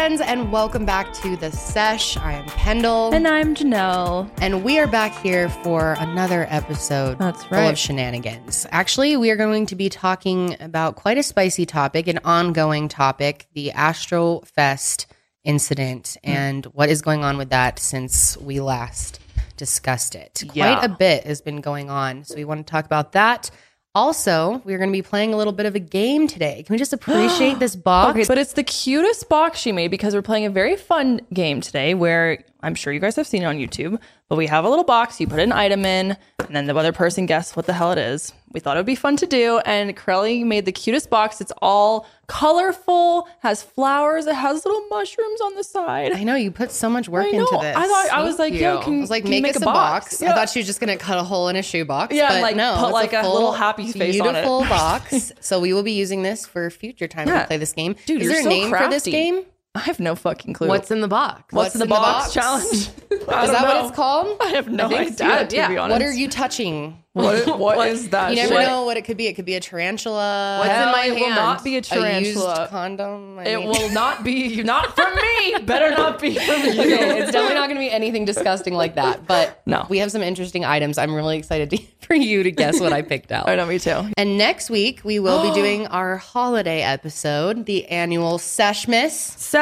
friends, and welcome back to The Sesh. I am Kendall. And I'm Janelle. And we are back here for another episode full of shenanigans. Actually, we are going to be talking about quite a spicy topic, an ongoing topic, the Astrofest incident, and what is going on with that since we last discussed it. Quite a bit has been going on, so we want to talk about that. Also, we're going to be playing a little bit of a game today. Can we just appreciate this box? Okay, but it's the cutest box she made because we're playing a very fun game today where I'm sure you guys have seen it on YouTube, but we have a little box. You put an item in, and then the other person guesses what the hell it is. We thought it would be fun to do, and Corelli made the cutest box. It's all colorful, has flowers, it has little mushrooms on the side. I know, you put so much work into this. I was like, yo, can you make us a box? Yeah. I thought she was just going to cut a hole in a shoebox. Yeah, but like no, put like a little happy face on it. Beautiful box. So we will be using this for future time when we play this game. Dude, is there a name for this game? I have no fucking clue. What's in the box? What's in the box challenge? Is that what it's called? I have no idea, to be honest. What are you touching? What is that? You never know what it could be. It could be a tarantula. What's in my hand? It will not be a tarantula. A used condom. It will not be, not from me. Better not be from you. Okay, it's definitely not going to be anything disgusting like that. But no, we have some interesting items. I'm really excited for you to guess what I picked out. I know, me too. And next week, we will be doing our holiday episode, the annual Seshmas.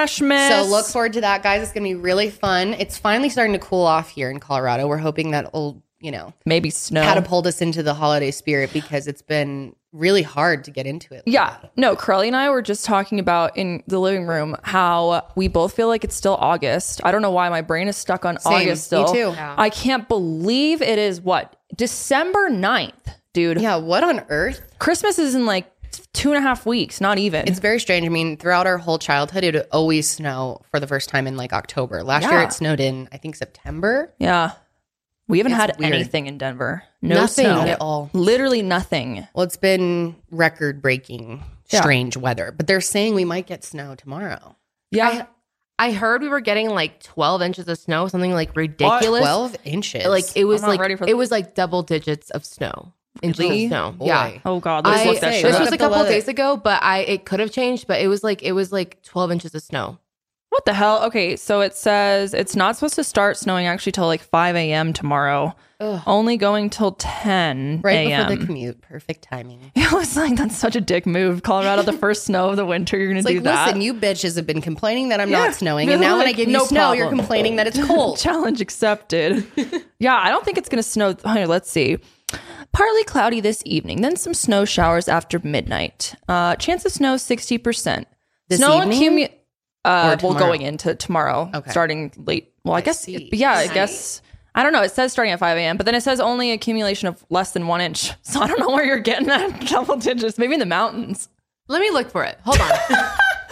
So look forward to that, guys. It's going to be really fun. It's finally starting to cool off here in Colorado. We're hoping that it'll, maybe snow catapult us into the holiday spirit because it's been really hard to get into it. Yeah. No, Corelli and I were just talking about in the living room how we both feel like it's still August. I don't know why my brain is stuck on August still. Me too. Yeah. I can't believe it is December 9th, dude. Yeah, what on earth? Christmas is in like 2.5 weeks, not even. It's very strange. I mean, throughout our whole childhood, it would always snow for the first time in like October. Last year it snowed in, I think, September. Yeah. We haven't had weird. anything in Denver. No Nothing snow at all. Literally nothing. Well, it's been record-breaking, strange weather. But they're saying we might get snow tomorrow. Yeah. I heard we were getting like 12 inches of snow, something like ridiculous. 12 inches? Like it was it was like double digits of snow. Inches Really? of snow. Boy. Yeah. Oh God. Let's look that shit This up. was a couple Below of days ago, but it could have changed, but it was like 12 inches of snow. What the hell? Okay, so it says it's not supposed to start snowing actually till like 5 a.m. tomorrow. Ugh. Only going till 10 Right a.m. before the commute. Perfect timing. I was like, that's such a dick move. Colorado, the first snow of the winter, you're going to do that. Listen, you bitches have been complaining that I'm not snowing. And now when I give you no snow, problem. you're complaining that it's cold. Challenge accepted. Yeah, I don't think it's going to snow. Here, let's see. Partly cloudy this evening, then some snow showers after midnight. Chance of snow 60%. This snow evening? Well, tomorrow? going into tomorrow, starting late. Well, I guess, see. but yeah, I guess, I don't know. It says starting at 5 a.m., but then it says only accumulation of less than 1 inch. So I don't know where you're getting that double digits. Maybe in the mountains. Let me look for it. Hold on.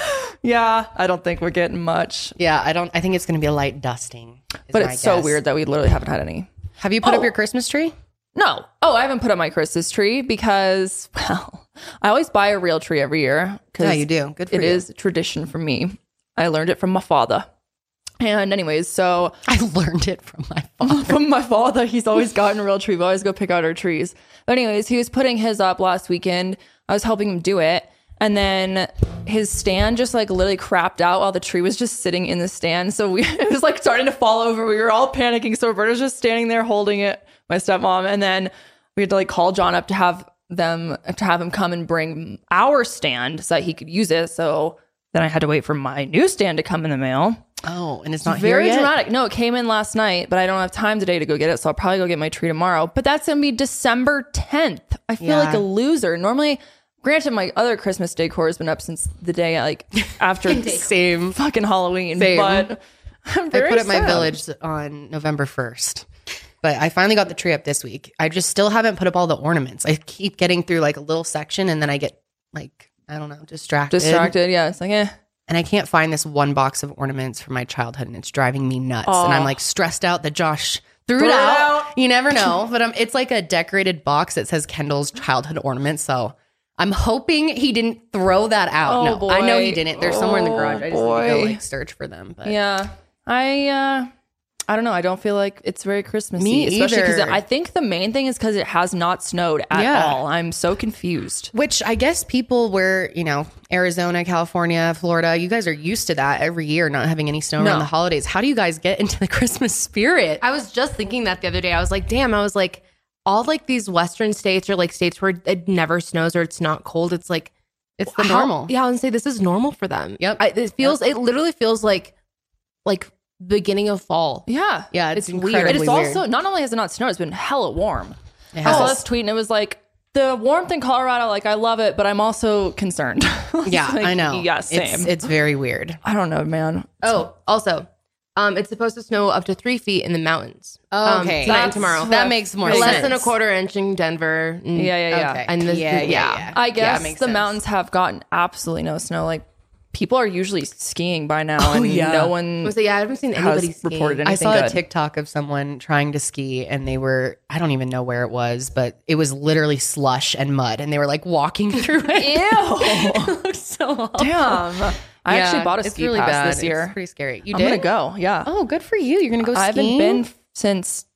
Yeah, I don't think we're getting much. Yeah, I think it's going to be a light dusting. But it's so weird that we literally haven't had any. Have you put up your Christmas tree? No. Oh, I haven't put up my Christmas tree because, well, I always buy a real tree every year. Yeah, you do. Good for you. It is a tradition for me. I learned it from my father. And anyways, so I learned it from my father. From my father. He's always gotten a real tree. We always go pick out our trees. But anyways, he was putting his up last weekend. I was helping him do it. And then his stand just like literally crapped out while the tree was just sitting in the stand. So it was like starting to fall over. We were all panicking. So Roberta's just standing there holding it, my stepmom. And then we had to like call John up to have him come and bring our stand so that he could use it. So then I had to wait for my new stand to come in the mail. Oh, and it's not Very here yet? dramatic. No, it came in last night, but I don't have time today to go get it. So I'll probably go get my tree tomorrow. But that's going to be December 10th. I feel like a loser. Normally, granted, my other Christmas decor has been up since the day like after Same. fucking Halloween. Same. But I'm very I put up my sad. village on November 1st. But I finally got the tree up this week. I just still haven't put up all the ornaments. I keep getting through like a little section and then I get like, I don't know, distracted. Yeah, it's like, And I can't find this one box of ornaments from my childhood and it's driving me nuts. And I'm like stressed out that Josh threw it out. You never know. But it's like a decorated box that says Kendall's childhood ornaments. So I'm hoping he didn't throw that out. Oh, no, boy. I know he didn't. They're somewhere in the garage. I just need to go boy. like search for them. But yeah. I don't know. I don't feel like it's very Christmassy. Me especially because either. I think the main thing is because it has not snowed at all. I'm so confused. Which I guess people were, Arizona, California, Florida, you guys are used to that every year, not having any snow around the holidays. How do you guys get into the Christmas spirit? I was just thinking that the other day. I was like, damn, all like these Western states or like states where it never snows or it's not cold. It's like, It's the normal. Yeah, I would say this is normal for them. Yep. It literally feels like beginning of fall. Yeah. Yeah, it's weird. incredibly It is weird. also, not only has it not snowed, it's been hella warm. It I saw has. this tweet and it was like, the warmth in Colorado, like I love it, but I'm also concerned. Yeah, Like, I know. Yeah, same. It's very weird. I don't know, man. Oh, also, it's supposed to snow up to 3 feet in the mountains. Okay. Tonight and tomorrow. That makes more Less sense. than a quarter inch in Denver. Yeah. Okay. And this, yeah. I guess makes the sense. mountains have gotten absolutely no snow. Like people are usually skiing by now, and yeah. no one I haven't seen anybody has skiing. reported anything I saw good. a TikTok of someone trying to ski and they were, I don't even know where it was, but it was literally slush and mud and they were like walking through it. Ew. It looked so awful. Damn. I actually bought a it's ski really pass bad. this year. It's pretty scary. You I'm did? gonna go. Yeah. Oh, good for you. You're going to go I skiing? haven't been since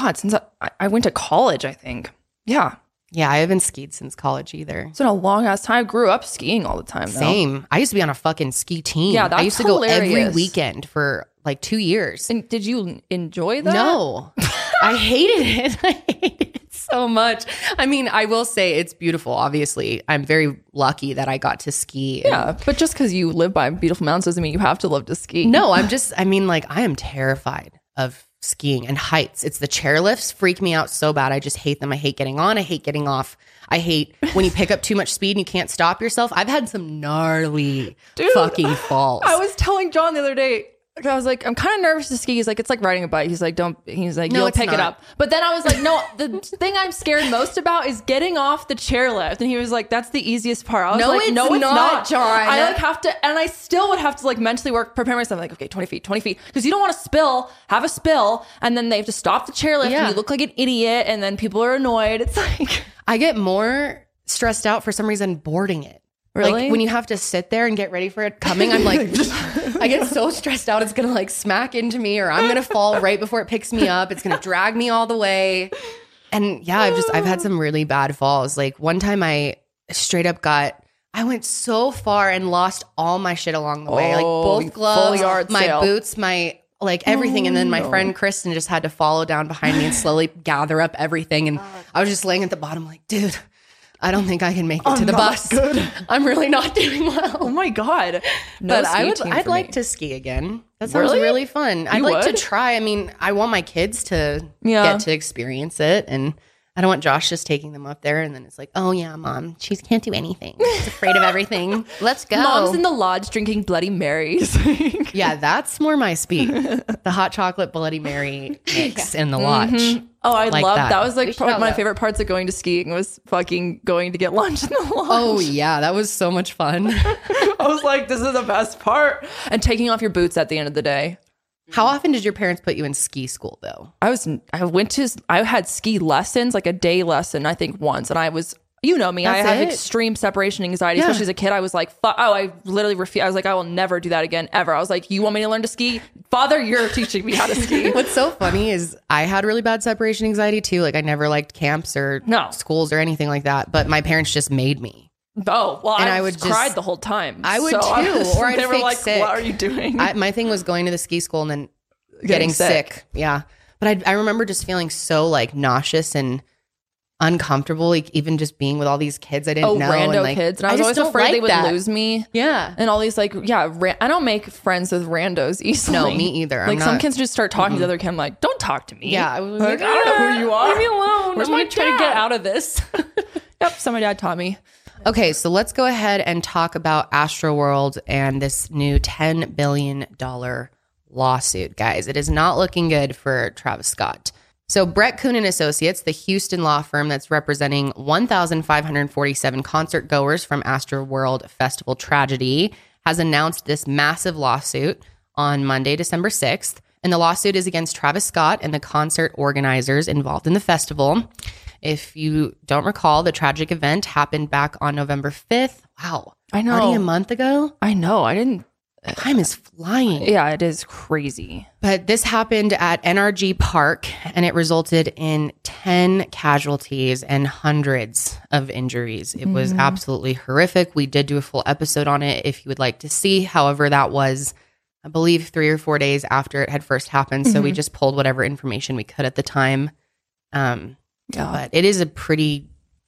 I went to college, I think. Yeah. Yeah, I haven't skied since college either. It's been a long ass time. I grew up skiing all the time, though. Same. I used to be on a fucking ski team. Yeah, that's I used to go every hilarious. weekend for like 2 years. And did you enjoy that? No, I hated it. I hated it so much. I mean, I will say it's beautiful. Obviously, I'm very lucky that I got to ski. and- Yeah, but just because you live by beautiful mountains doesn't mean you have to love to ski. No, I am terrified of skiing and heights. It's the chairlifts freak me out so bad. I just hate them. I hate getting on. I hate getting off. I hate when you pick up too much speed and you can't stop yourself. I've had some gnarly fucking falls. I was telling John the other day, I was like, I'm kind of nervous to ski. He's like, it's like riding a bike. He's like, No, you'll it's pick it not. up. But then I was like, no, the thing I'm scared most about is getting off the chairlift. And he was like, that's the easiest part. I was No, like, it's no, it's not, not, John. I like have to, and I still would have to like mentally prepare myself like, okay, 20 feet. Because you don't want to have a spill. And then they have to stop the chairlift Yeah. and you look like an idiot. And then people are annoyed. It's like, I get more stressed out for some reason boarding it. Really? Like when you have to sit there and get ready for it coming, I'm like, I get so stressed out. It's going to like smack into me or I'm going to fall right before it picks me up. It's going to drag me all the way. And yeah, I've had some really bad falls. Like one time I straight up I went so far and lost all my shit along the way. Like both full gloves, yard my sale. boots, my like everything. And then my friend Kristen just had to follow down behind me and slowly gather up everything. And I was just laying at the bottom like, dude, I don't think I can make it to the bus. I'm really not doing well. oh my God. No But ski team I'd for like me. to ski again. That sounds Really? really fun. I'd You like would? to try. I mean, I want my kids to Yeah. get to experience it. And I don't want Josh just taking them up there and then it's like, oh yeah, mom, she can't do anything. She's afraid of everything. Let's go. Mom's in the lodge drinking Bloody Marys. Yeah, that's more my speed. The hot chocolate Bloody Mary mix in the lodge. Oh, I Like love that. that. Was like We should have my that. favorite parts of going to skiing was fucking going to get lunch in the lodge. Oh yeah, that was so much fun. I was like, this is the best part. And taking off your boots at the end of the day. How often did your parents put you in ski school though? I had ski lessons, like a day lesson, I think once. And I was, you know me, I That's have it? extreme separation anxiety, Yeah. especially as a kid. I was like, I literally refused. I was like, I will never do that again, ever. I was like, you want me to learn to ski? Father, you're teaching me how to ski. What's so funny is I had really bad separation anxiety too. Like I never liked camps or No. schools or anything like that. But my parents just made me. Oh, well, And I I would would cried just- the whole time. I would So too, or I'd they were fake like, sick. what are you doing? My thing was going to the ski school and then getting sick. Yeah. But I remember just feeling so like nauseous and uncomfortable, like even just being with all these kids I didn't know. rando and, like, kids. And I was just always don't afraid they like would that. lose me. Yeah. And all these like, I don't make friends with randos easily. No, me either. I'm Like some not- kids just start talking to the other kid. I'm like, don't talk to me. Yeah. I was Like, I don't know who you are. Leave me alone. Where's I'm my like trying to dad? get out of this. Yep, so my dad taught me. Okay, so let's go ahead and talk about Astroworld and this new $10 billion lawsuit, guys. It is not looking good for Travis Scott. So Brett Kuhn and Associates, the Houston law firm that's representing 1,547 concert goers from Astroworld Festival tragedy, has announced this massive lawsuit on Monday, December 6th. And the lawsuit is against Travis Scott and the concert organizers involved in the festival. If you don't recall, the tragic event happened back on November 5th. Wow. I know. Already a month ago? I know. I didn't. Time is flying. Yeah, it is crazy. But this happened at NRG Park, and it resulted in 10 casualties and hundreds of injuries. It was absolutely horrific. We did do a full episode on it if you would like to see. However, that was, I believe, 3 or 4 days after it had first happened. So we just pulled whatever information we could at the time. But it is a pretty,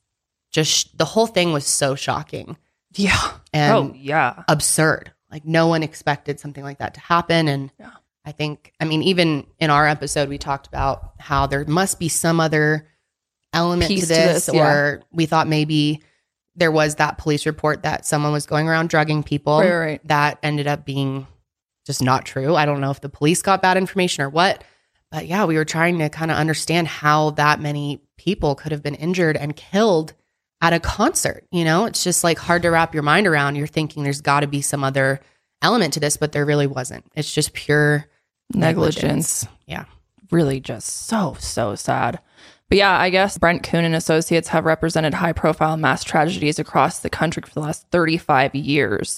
just the whole thing was so shocking. Yeah. And absurd. Like no one expected something like that to happen. And I think, I mean, even in our episode, we talked about how there must be some other element to this, or we thought maybe there was that police report that someone was going around drugging people. Right. That ended up being just not true. I don't know if the police got bad information or what, but yeah, we were trying to kind of understand how that many people could have been injured and killed at a concert. You know, it's just like hard to wrap your mind around. You're thinking there's got to be some other element to this, but there really wasn't. It's just pure negligence. Yeah. Really just so sad. But yeah, I guess Brent Kuhn and Associates have represented high profile mass tragedies across the country for the last 35 years.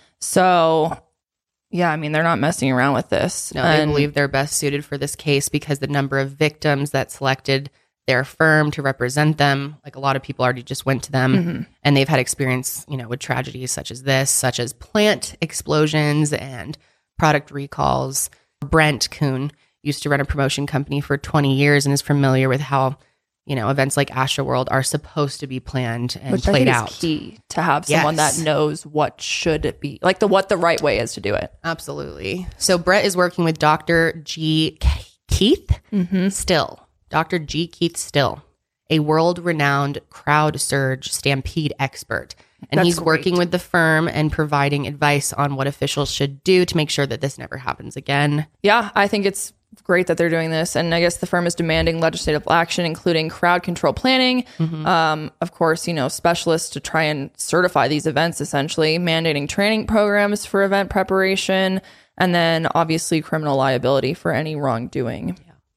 So yeah, I mean, they're not messing around with this. No, they believe they're best suited for this case because the number of victims that selected their firm to represent them, like a lot of people already just went to them and they've had experience, you know, with tragedies such as this, such as plant explosions and product recalls. Brent Kuhn used to run a promotion company for 20 years and is familiar with how, you know, events like Astroworld are supposed to be planned and played out. Is key to have someone that knows what should it be, like what the right way is to do it. Absolutely. So Brett is working with Dr. G. Keith Still. Dr. G. Keith Still, a world-renowned crowd surge stampede expert. And he's working with the firm and providing advice on what officials should do to make sure that this never happens again. Yeah, I think it's great that they're doing this. And I guess the firm is demanding legislative action, including crowd control planning. Of course, you know, specialists to try and certify these events, essentially, mandating training programs for event preparation, and then obviously criminal liability for any wrongdoing.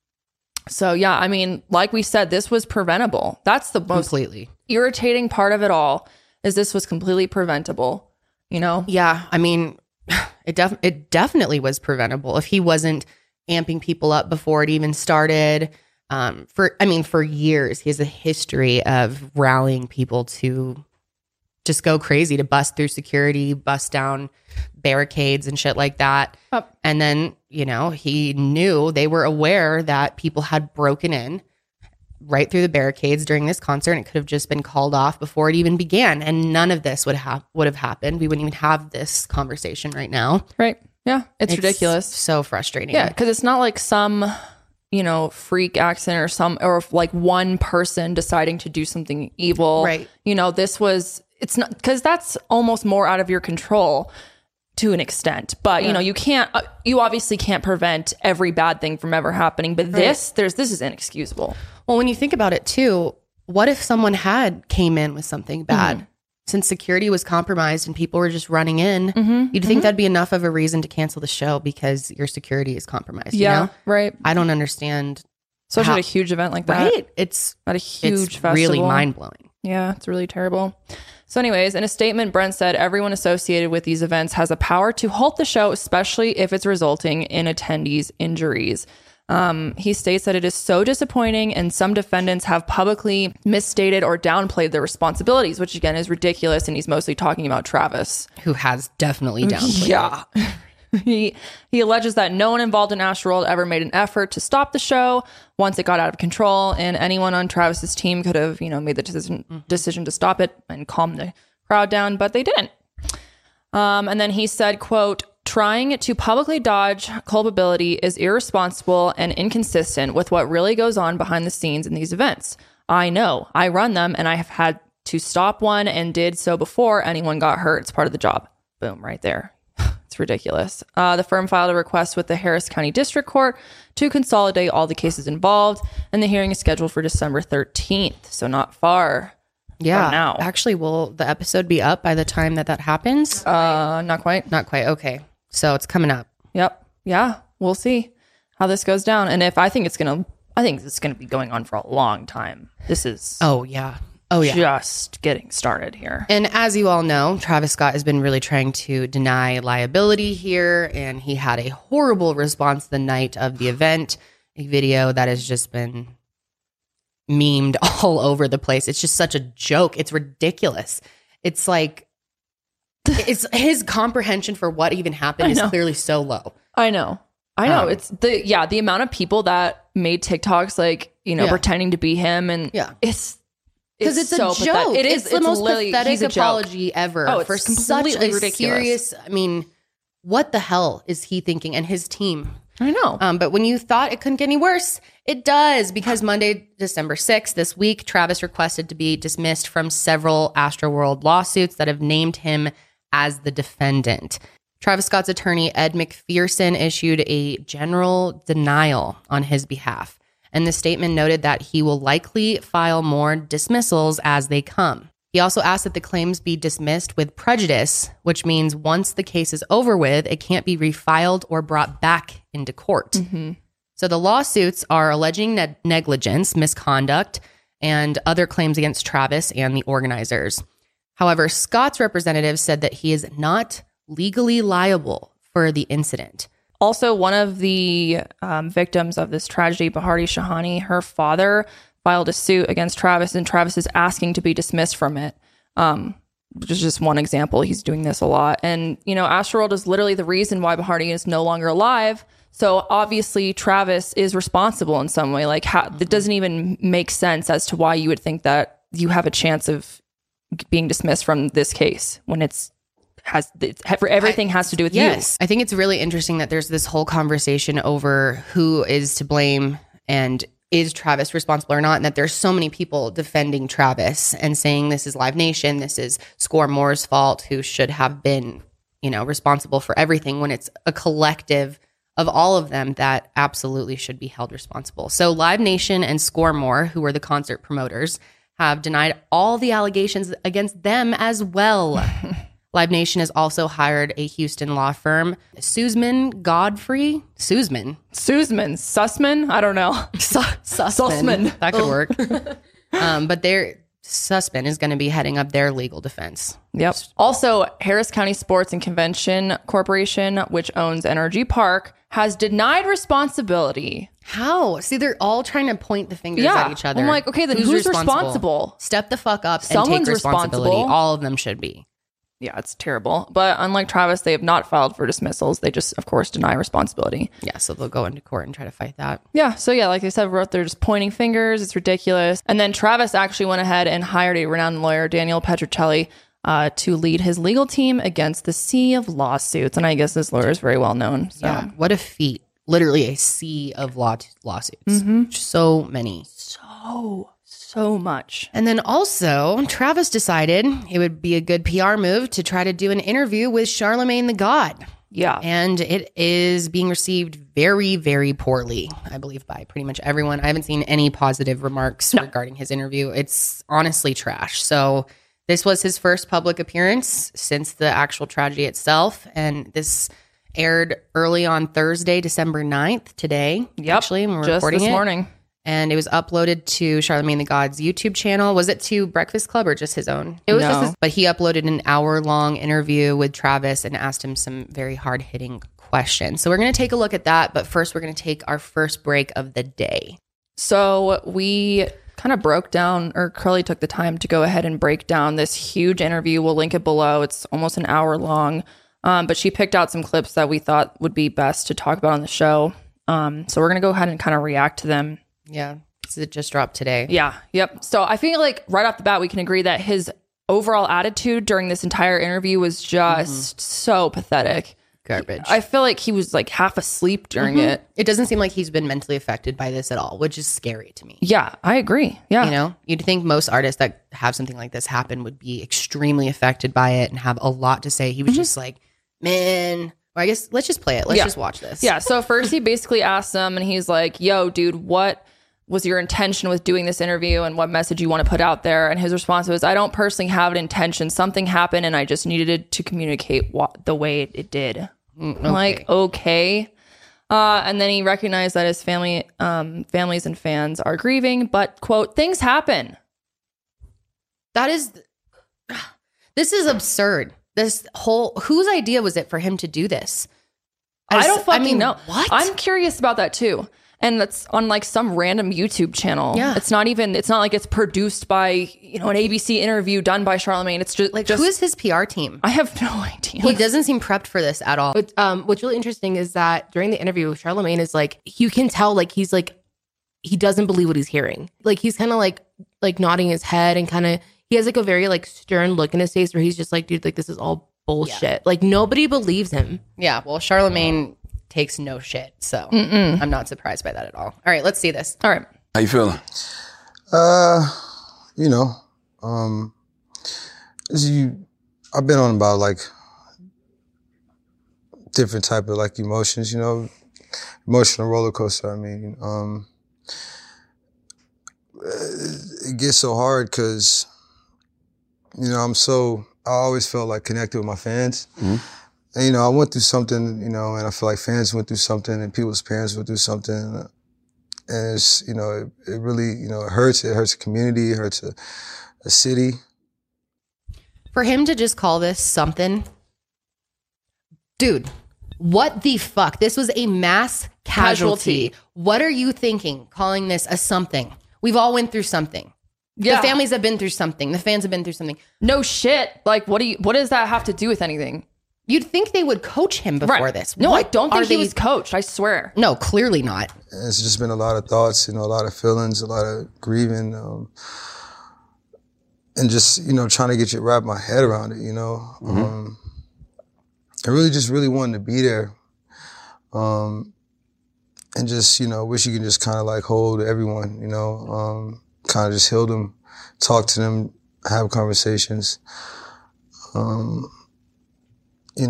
So, yeah, I mean, like we said, this was preventable. That's the most irritating part of it all, is this was completely preventable, you know? Yeah, I mean, it definitely was preventable. If he wasn't amping people up before it even started, for years, he has a history of rallying people to just go crazy, to bust through security, bust down barricades and shit like that. And then, you know, he knew, they were aware that people had broken in right through the barricades during this concert, and it could have just been called off before it even began. And none of this would have happened. We wouldn't even have this conversation right now. Right. Yeah. It's ridiculous. So frustrating. Yeah. Because it's not like some, you know, freak accident or like one person deciding to do something evil. Right. You know, it's not, because that's almost more out of your control to an extent, but you know, you obviously can't prevent every bad thing from ever happening, but this is inexcusable. Well, when you think about it too, what if someone came in with something bad? Since security was compromised and people were just running in, you'd think that'd be enough of a reason to cancel the show because your security is compromised. Yeah, you know? right. I don't understand. Especially at a huge event like that. Right. It's at a huge festival. Really mind-blowing. Yeah, it's really terrible. So anyways, in a statement, Brent said everyone associated with these events has a power to halt the show, especially if it's resulting in attendees' injuries. He states that it is so disappointing and some defendants have publicly misstated or downplayed their responsibilities, which again is ridiculous. And he's mostly talking about Travis, who has definitely downplayed. Yeah. He alleges that no one involved in Astroworld ever made an effort to stop the show once it got out of control, and anyone on Travis's team could have, you know, made the decision to stop it and calm the crowd down, but they didn't. And then he said, quote, "Trying to publicly dodge culpability is irresponsible and inconsistent with what really goes on behind the scenes in these events. I know, I run them, and I have had to stop one and did so before anyone got hurt. It's part of the job." Boom, right there. It's ridiculous. The firm filed a request with the Harris County District Court to consolidate all the cases involved, and the hearing is scheduled for December 13th, so not far. Yeah. Now. Actually, will the episode be up by the time that happens? Not quite. Not quite. Okay. So it's coming up. Yep. Yeah. We'll see how this goes down. And I think it's going to be going on for a long time. This is. Oh, yeah. just getting started here. And as you all know, Travis Scott has been really trying to deny liability here, and he had a horrible response the night of the event, a video that has just been memed all over the place. It's just such a joke. It's ridiculous. It's like, it's his comprehension for what even happened is clearly so low. I know. It's the amount of people that made TikToks, like, pretending to be him. And it's so a joke. Pathetic. It's the most pathetic apology ever for such a ridiculous. Serious. I mean, what the hell is he thinking and his team? I know. But when you thought it couldn't get any worse, it does, because Monday, December 6th, this week, Travis requested to be dismissed from several Astroworld lawsuits that have named him as the defendant. Travis Scott's attorney, Ed McPherson, issued a general denial on his behalf. And the statement noted that he will likely file more dismissals as they come. He also asked that the claims be dismissed with prejudice, which means once the case is over with, it can't be refiled or brought back into court. Mm-hmm. So the lawsuits are alleging negligence, misconduct, and other claims against Travis and the organizers. However, Scott's representative said that he is not legally liable for the incident. Also, one of the victims of this tragedy, Baharti Shahani, her father filed a suit against Travis, and Travis is asking to be dismissed from it. Which is just one example. He's doing this a lot. And, Astroworld is literally the reason why Baharti is no longer alive. So obviously Travis is responsible in some way. Like, it doesn't even make sense as to why you would think that you have a chance of being dismissed from this case when everything has to do with you. Yes. I think it's really interesting that there's this whole conversation over who is to blame and is Travis responsible or not, and that there's so many people defending Travis and saying this is Live Nation, this is Score More's fault, who should have been, responsible for everything, when it's a collective of all of them that absolutely should be held responsible. So Live Nation and Score More, who were the concert promoters, have denied all the allegations against them as well. Live Nation has also hired a Houston law firm, Sussman Godfrey. Sussman? I don't know. Sussman. That could work. But Sussman is going to be heading up their legal defense. Yep. Also, Harris County Sports and Convention Corporation, which owns NRG Park, has denied responsibility. How? See, they're all trying to point the fingers at each other. I'm like, okay, then who's responsible? Step the fuck up and take responsibility. All of them should be. Yeah, it's terrible. But unlike Travis, they have not filed for dismissals. They just, of course, deny responsibility. Yeah, so they'll go into court and try to fight that. Yeah, so like I said, they're just pointing fingers. It's ridiculous. And then Travis actually went ahead and hired a renowned lawyer, Daniel Petrocelli, to lead his legal team against the sea of lawsuits. And I guess this lawyer is very well known. So. Yeah, what a feat. Literally a sea of lawsuits. Mm-hmm. So many. So much. And then also, Travis decided it would be a good PR move to try to do an interview with Charlemagne the God. Yeah. And it is being received very, very poorly, I believe, by pretty much everyone. I haven't seen any positive remarks regarding his interview. It's honestly trash. So this was his first public appearance since the actual tragedy itself. And this aired early on Thursday, December 9th, today. Yep. Actually, when we're just recording this it. morning. And it was uploaded to Charlemagne the God's YouTube channel. Was it to Breakfast Club or just his own? It was just his. But he uploaded an hour-long interview with Travis and asked him some very hard-hitting questions. So we're going to take a look at that. But first, we're going to take our first break of the day. So we kind of broke down, or Curly took the time to go ahead and break down this huge interview. We'll link it below. It's almost an hour long. But she picked out some clips that we thought would be best to talk about on the show. So we're going to go ahead and kind of react to them. Yeah, because it just dropped today. Yeah, yep. So I feel like right off the bat, we can agree that his overall attitude during this entire interview was just so pathetic. Garbage. I feel like he was like half asleep during it. It doesn't seem like he's been mentally affected by this at all, which is scary to me. Yeah, I agree. Yeah. You'd think most artists that have something like this happen would be extremely affected by it and have a lot to say. He was just like, man... Well, I guess let's just play it. Let's just watch this. Yeah. So first he basically asked them and he's like, yo, dude, what was your intention with doing this interview and what message you want to put out there? And his response was, I don't personally have an intention. Something happened and I just needed to communicate the way it did. Okay. Like, okay. And then he recognized that his families and fans are grieving, but quote, things happen. This is absurd. Whose idea was it for him to do this? I don't fucking know. What? I'm curious about that too. And that's on like some random YouTube channel. Yeah. It's not like it's produced by, an ABC interview done by Charlemagne. It's just who is his PR team? I have no idea. He doesn't seem prepped for this at all. But what's really interesting is that during the interview, Charlemagne is like, you can tell like he's like, he doesn't believe what he's hearing. Like he's kind of like nodding his head and kind of, he has like a very like stern look in his face where he's just like, dude, like this is all bullshit. Yeah. Like nobody believes him. Yeah. Well, Charlemagne takes no shit. So I'm not surprised by that at all. All right, let's see this. All right. How you feeling? I've been on about like different type of like emotions, emotional roller coaster. I mean, it gets so hard because, I always felt like connected with my fans. Mm-hmm. And, I went through something, and I feel like fans went through something and people's parents went through something. And it's, it really, it hurts. It hurts a community. It hurts a city. For him to just call this something, dude, what the fuck? This was a mass casualty. What are you thinking calling this a something? We've all went through something. Yeah. The families have been through something. The fans have been through something. No shit. Like, what does that have to do with anything? You'd think they would coach him before this. No, I don't think he was coached. I swear. No, clearly not. It's just been a lot of thoughts, a lot of feelings, a lot of grieving, and just, trying to wrap my head around it, Mm-hmm. I really wanted to be there. And just, wish you could just kind of like hold everyone, kind of just heal them, talk to them, have conversations. It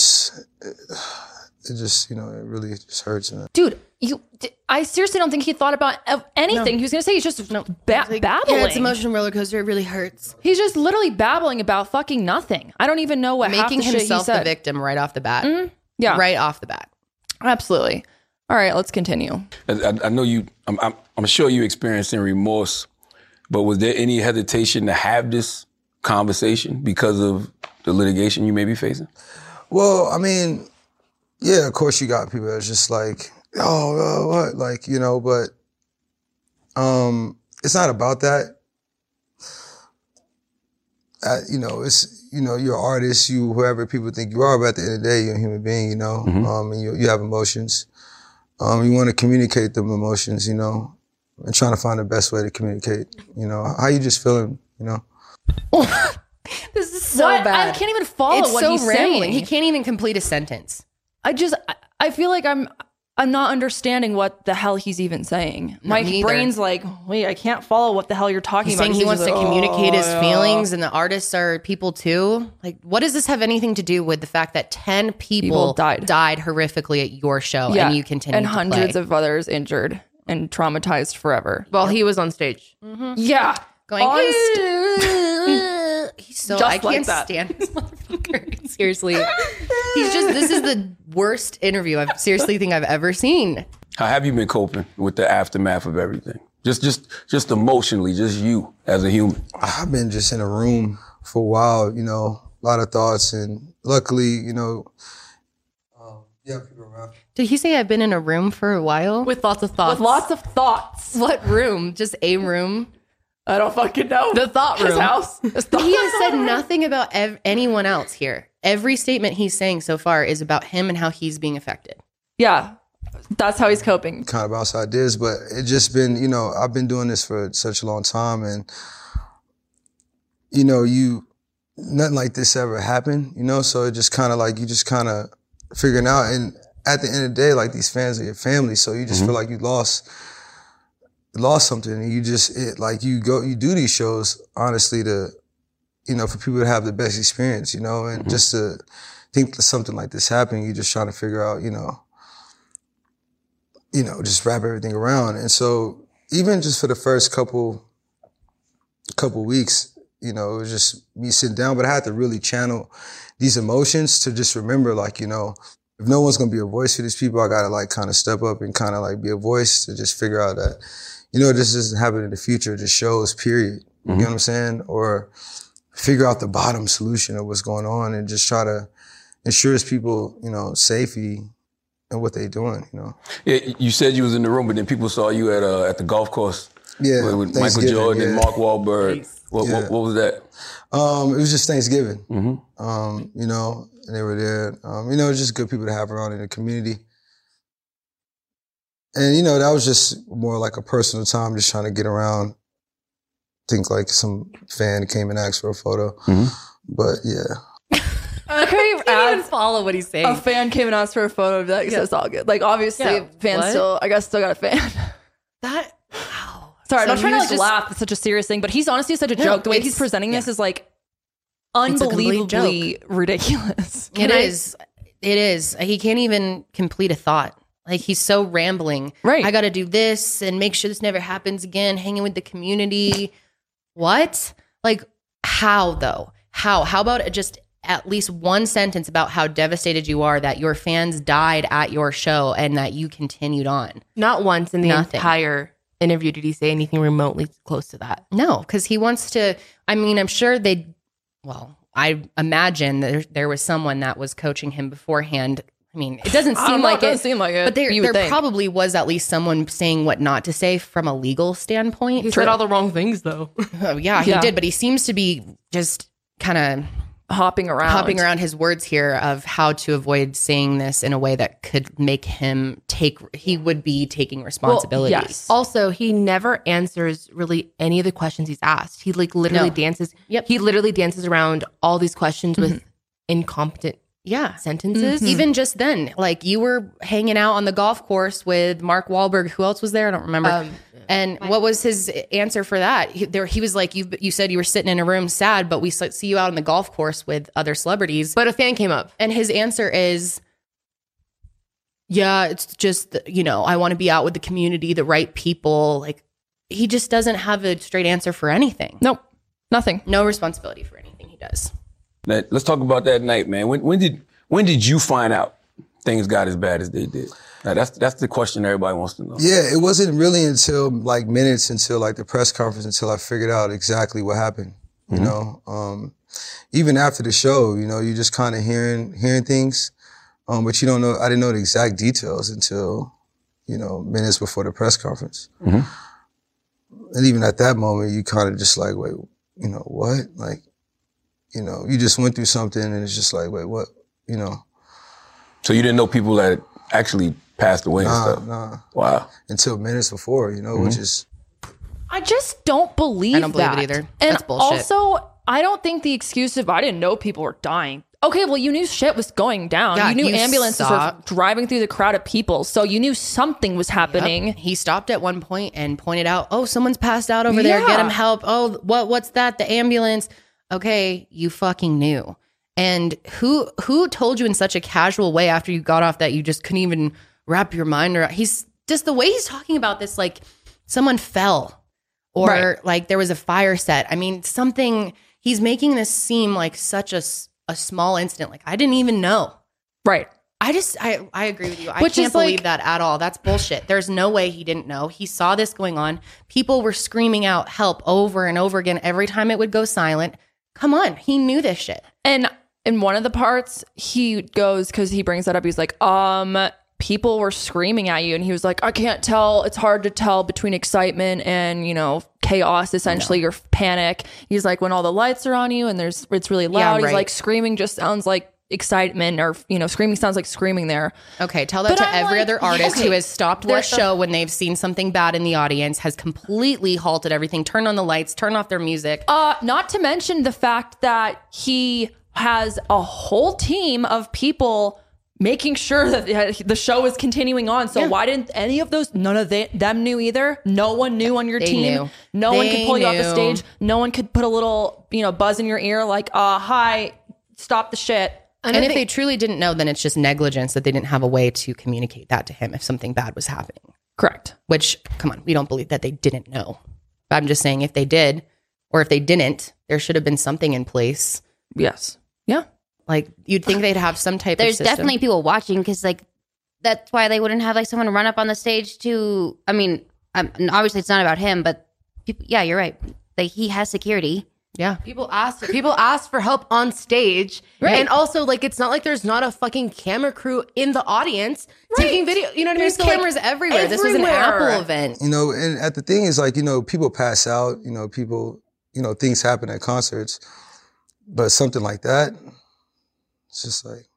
really just hurts. Man. Dude, I seriously don't think he thought about anything. No. He was going to say he's just babbling. Yeah, it's emotional roller coaster. It really hurts. He's just literally babbling about fucking nothing. I don't even know what making half the himself shit he said. The victim right off the bat. Mm-hmm. Yeah, right off the bat. Absolutely. All right, let's continue. I know you. I'm sure you experiencing remorse, but was there any hesitation to have this conversation because of the litigation you may be facing? Well, I mean, yeah, of course you got people that's just like, what? Like, but it's not about that. It's, you're an artist, whoever people think you are, but at the end of the day, you're a human being, mm-hmm. And you have emotions. You want to communicate them emotions, and trying to find the best way to communicate, how you just feeling, This is so bad. I can't even follow what he's rambling. saying. He can't even complete a sentence. I feel like I'm not understanding what the hell he's even saying. My brain's like, wait, I can't follow what the hell you're talking he's about. Saying he wants to communicate his feelings, and the artists are people too. Like, what does this have anything to do with the fact that 10 people died horrifically at your show, and you continue and to hundreds play? Of others injured and traumatized forever? Well, he was on stage. Mm-hmm. Yeah, going. He's so I can't stand this motherfucker. Seriously, this is the worst interview I've ever seen. How have you been coping with the aftermath of everything? Just emotionally, just you as a human. I've been just in a room for a while, a lot of thoughts, and luckily, people around. Did he say I've been in a room for a while? With lots of thoughts. What room? Just a room? I don't fucking know. The thought room. His house. He has said nothing about anyone else here. Every statement he's saying so far is about him and how he's being affected. Yeah, that's how he's coping. Kind of bounce ideas, but it's just been, I've been doing this for such a long time, and, nothing like this ever happened, so it just kind of like, you just kind of figuring out, and at the end of the day, like, these fans are your family, so you just feel like you lost something, and you do these shows honestly to, for people to have the best experience, and just to think that something like this happened, you just trying to figure out, just wrap everything around. And so even just for the first couple weeks, it was just me sitting down, but I had to really channel these emotions to just remember, like, if no one's going to be a voice for these people, I got to like kind of step up and kind of like be a voice to just figure out that, this doesn't happen in the future. It just shows, period. You know what I'm saying? Or figure out the bottom solution of what's going on and just try to ensure people, you know, safety and what they're doing, you know. Yeah, you said you was in the room, but then people saw you at the golf course. Yeah, with Michael Jordan and Mark Wahlberg. Nice. What was that? It was just Thanksgiving. You know, and they were there. You know, it was just good people to have around in the community. And, you know, that was just more like a personal time, just trying to get around. Think like some fan came and asked for a photo. But yeah. I can't even follow what he's saying. A fan came and asked for a photo of that, so it's all good. Like, obviously, fans still got a fan. That, wow. Sorry, I'm not trying to like laugh. It's such a serious thing, but he's honestly such a joke. The way he's presenting this is like unbelievably ridiculous. It is. It is. He can't even complete a thought. Like, he's so rambling. Right. I got to do this and make sure this never happens again. Hanging with the community. What? Like, how though? How about just at least one sentence about how devastated you are that your fans died at your show and that you continued on? Not once in the entire interview did he say anything remotely close to that. No, because he wants to. I mean, I'm sure I imagine there was someone that was coaching him beforehand. I mean, it doesn't seem like it. But there probably was at least someone saying what not to say from a legal standpoint. He said all the wrong things, though. Yeah, he did. But he seems to be just kind of hopping around his words here of how to avoid saying this in a way that could make him he would be taking responsibility. Well, yes. Also, he never answers really any of the questions he's asked. He like literally dances. Yep. He literally dances around all these questions with incompetent sentences. Even just then, like, you were hanging out on the golf course with Mark Wahlberg. Who else was there? I don't remember. And what was his answer for that? He was like, you said you were sitting in a room sad, but we see you out on the golf course with other celebrities. But a fan came up. And his answer is, yeah, it's just, you know, I want to be out with the community, the right people. Like, he just doesn't have a straight answer for anything. Nope. Nothing. No responsibility for anything he does. Now, let's talk about that night, man. When did you find out things got as bad as they did? Now, that's the question everybody wants to know. Yeah, it wasn't really until like minutes until like the press conference until I figured out exactly what happened. You know, even after the show, you know, you just kind of hearing things, but you don't know. I didn't know the exact details until, you know, minutes before the press conference. And even at that moment, you kind of just like, wait, you know, what? Like, you know, you just went through something and it's just like, wait, what? You know. So you didn't know people that actually passed away and stuff? Nah. Wow. Until minutes before, you know, which is... I just don't believe that. I don't believe it either. And that's bullshit. Also, I don't think the excuse of, I didn't know people were dying. Okay, well, you knew shit was going down. Yeah, you knew ambulances were driving through the crowd of people. So you knew something was happening. Yep. He stopped at one point and pointed out, oh, someone's passed out over there. Get him help. Oh, what's that? The ambulance. Okay, you fucking knew. And who told you in such a casual way after you got off that you just couldn't even wrap your mind around? He's just the way he's talking about this, like someone fell or like there was a fire set. I mean, something, he's making this seem like such a small incident. Like, I didn't even know. Right. I agree with you. I can't believe that at all. That's bullshit. There's no way he didn't know. He saw this going on. People were screaming out help over and over again every time it would go silent. Come on. He knew this shit. And in one of the parts, he goes, because he brings that up, he's like, people were screaming at you. And he was like, I can't tell. It's hard to tell between excitement and, you know, chaos, essentially, or panic. He's like, when all the lights are on you and it's really loud, he's like, screaming just sounds like excitement, or, you know, screaming sounds like screaming there. Okay, tell that to every other artist who has stopped their show when they've seen something bad in the audience, has completely halted everything, turned on the lights, turned off their music. Not to mention the fact that he has a whole team of people making sure that the show is continuing on. So why didn't any of those, none of them knew either? No one knew on your team. No one could pull you off the stage. No one could put a little, you know, buzz in your ear like, hi, stop the shit. And if they truly didn't know, then it's just negligence that they didn't have a way to communicate that to him if something bad was happening. Correct. Which, come on, we don't believe that they didn't know. But I'm just saying, if they did, or if they didn't, there should have been something in place. Yes. Yeah. Like, you'd think they'd have some type of system. There's definitely people watching, because, like, that's why they wouldn't have, like, someone run up on the stage to, I mean, obviously it's not about him, but people, yeah, you're right. Like he has security. Yeah. People ask for help on stage. Right. And also, like, it's not like there's not a fucking camera crew in the audience taking video. You know what I mean? There's cameras everywhere. This was an Apple event. You know, and the thing is, like, you know, people pass out, you know, people, you know, things happen at concerts. But something like that, it's just like.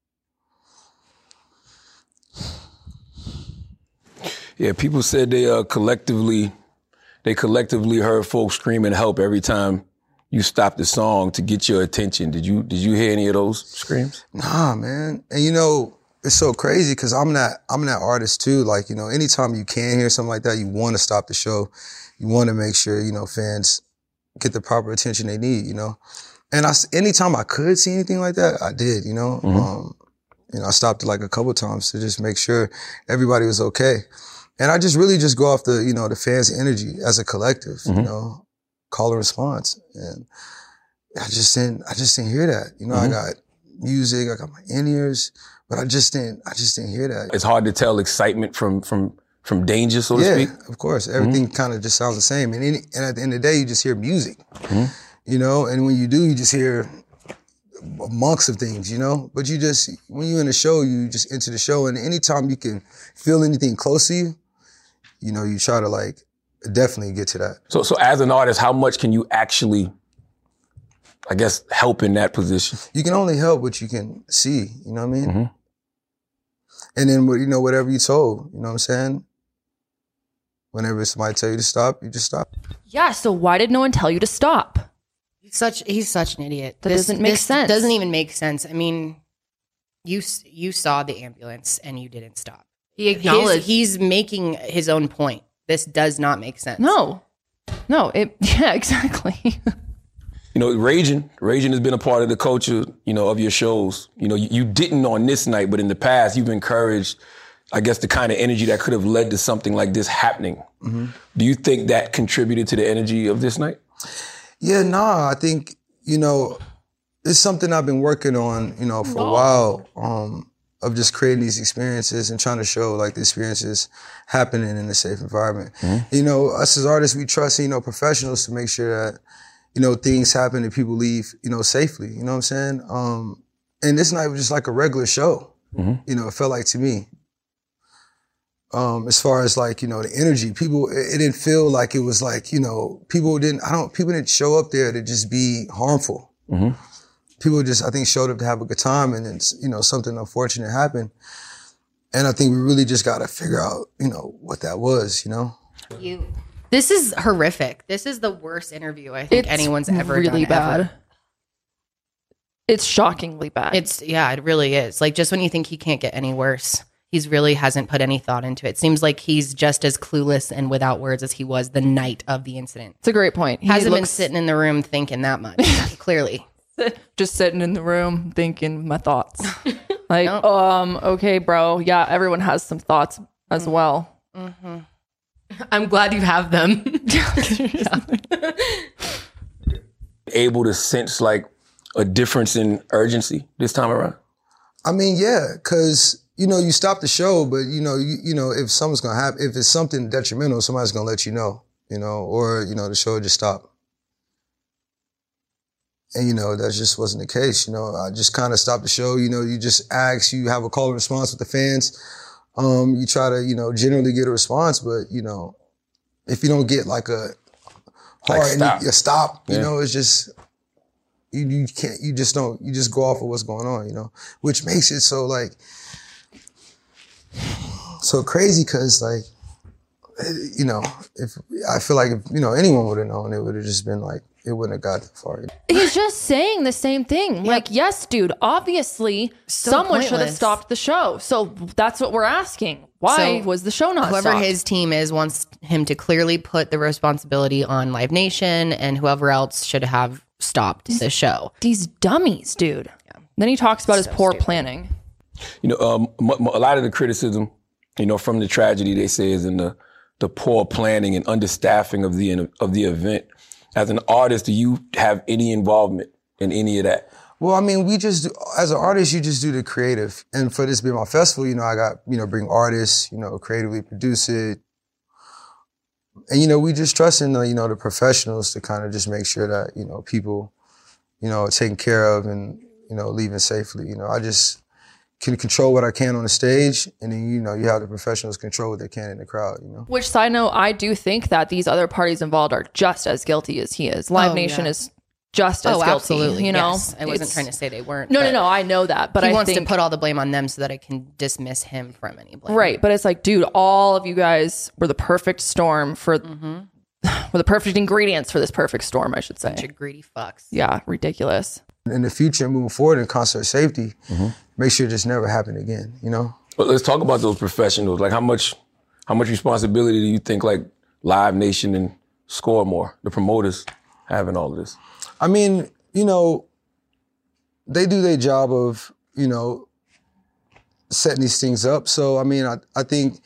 Yeah, people said they collectively heard folks screaming help every time you stopped the song to get your attention. Did you hear any of those screams? Nah, man. And you know, it's so crazy because I'm that artist too. Like, you know, anytime you can hear something like that, you want to stop the show. You want to make sure, you know, fans get the proper attention they need, you know. And anytime I could see anything like that, I did, you know. You know, I stopped it like a couple of times to just make sure everybody was okay. And I just really just go off the, you know, the fans' energy as a collective, you know. Call and response. And I just didn't hear that. You know, I got music, I got my in-ears, but I just didn't hear that. It's hard to tell excitement from danger, so to speak. Yeah, of course. Everything kind of just sounds the same. And at the end of the day, you just hear music, you know, and when you do, you just hear amongst of things, you know, but when you're in a show, you just enter the show, and anytime you can feel anything close to you, you know, you try to like definitely get to that. So as an artist, how much can you actually, I guess, help in that position? You can only help what you can see, you know what I mean? And then, you know, whatever you told, you know what I'm saying? Whenever somebody tell you to stop, you just stop. Yeah, so why did no one tell you to stop? He's such an idiot. That doesn't make sense. Doesn't even make sense. I mean, you saw the ambulance and you didn't stop. He acknowledged. He's making his own point. This does not make sense. No, yeah, exactly. You know, Raging has been a part of the culture, you know, of your shows. You know, you didn't on this night, but in the past, you've encouraged, I guess, the kind of energy that could have led to something like this happening. Do you think that contributed to the energy of this night? Yeah, nah, I think, you know, it's something I've been working on, you know, for a while, of just creating these experiences and trying to show like the experiences happening in a safe environment. You know, us as artists, we trust, you know, professionals to make sure that, you know, things happen and people leave, you know, safely. You know what I'm saying? And this night was just like a regular show. You know, it felt like to me. As far as like, you know, the energy, it didn't feel like it was like, you know, people didn't show up there to just be harmful. People just, I think, showed up to have a good time, and then, you know, something unfortunate happened. And I think we really just got to figure out, you know, what that was, you know? This is horrific. This is the worst interview I think anyone's ever done. Really bad. Ever. It's shockingly bad. It really is. Like, just when you think he can't get any worse, he's really hasn't put any thought into it. Seems like he's just as clueless and without words as he was the night of the incident. It's a great point. He hasn't been sitting in the room thinking that much, clearly. Just sitting in the room thinking my thoughts. Like, okay, bro. Yeah, everyone has some thoughts as well. I'm glad you have them. Able to sense like a difference in urgency this time around? I mean, yeah, because, you know, you stop the show, but, you know, if something's going to happen, if it's something detrimental, somebody's going to let you know, or, you know, the show just stopped. And, you know, that just wasn't the case. You know, I just kind of stopped the show. You know, you just ask, you have a call and response with the fans. You try to, you know, generally get a response, but, you know, if you don't get like a hard stop, you know, it's just, you can't, you just go off of what's going on, you know, which makes it so like, so crazy. Cause like, you know, I feel like if, you know, anyone would have known, it would have just been like, it wouldn't have got that far. He's just saying the same thing. Yep. Like, yes, dude, obviously someone should have stopped the show. So that's what we're asking. Why was the show not whoever stopped? His team wants him to clearly put the responsibility on Live Nation, and whoever else should have stopped the show. These dummies, dude. Yeah. Then he talks about his poor planning. You know, a lot of the criticism, you know, from the tragedy, they say, is in the poor planning and understaffing of the event. As an artist, do you have any involvement in any of that? Well, I mean, we just do, as an artist, you just do the creative. And for this being my festival, you know, I got, you know, bring artists, you know, creatively produce it, And, we just trust in the professionals to kind of just make sure that, people, are taken care of and, leaving safely. I just can control what I can on the stage, and then, you have the professionals control what they can in the crowd, Which, side note, I do think that these other parties involved are just as guilty as he is. Live Nation is just as guilty. Absolutely. Yes. I wasn't trying to say they weren't. No, I know that. But he I wants think, to put all the blame on them so that I can dismiss him from any blame. Right. But it's like, dude, all of you guys were the perfect storm for, were the perfect ingredients for this perfect storm, I should say. Bunch of greedy fucks. Yeah, ridiculous. In the future, moving forward in concert safety, make sure this never happen again, But let's talk about those professionals. Like, how much responsibility do you think, like, Live Nation and Score More, the promoters, have in all of this? I mean, they do their job of, setting these things up. So, I mean, I think,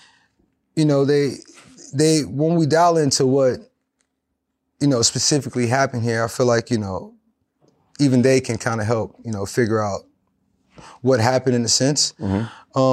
they when we dial into what, specifically happened here, I feel like, even they can kind of help, figure out what happened in a sense. But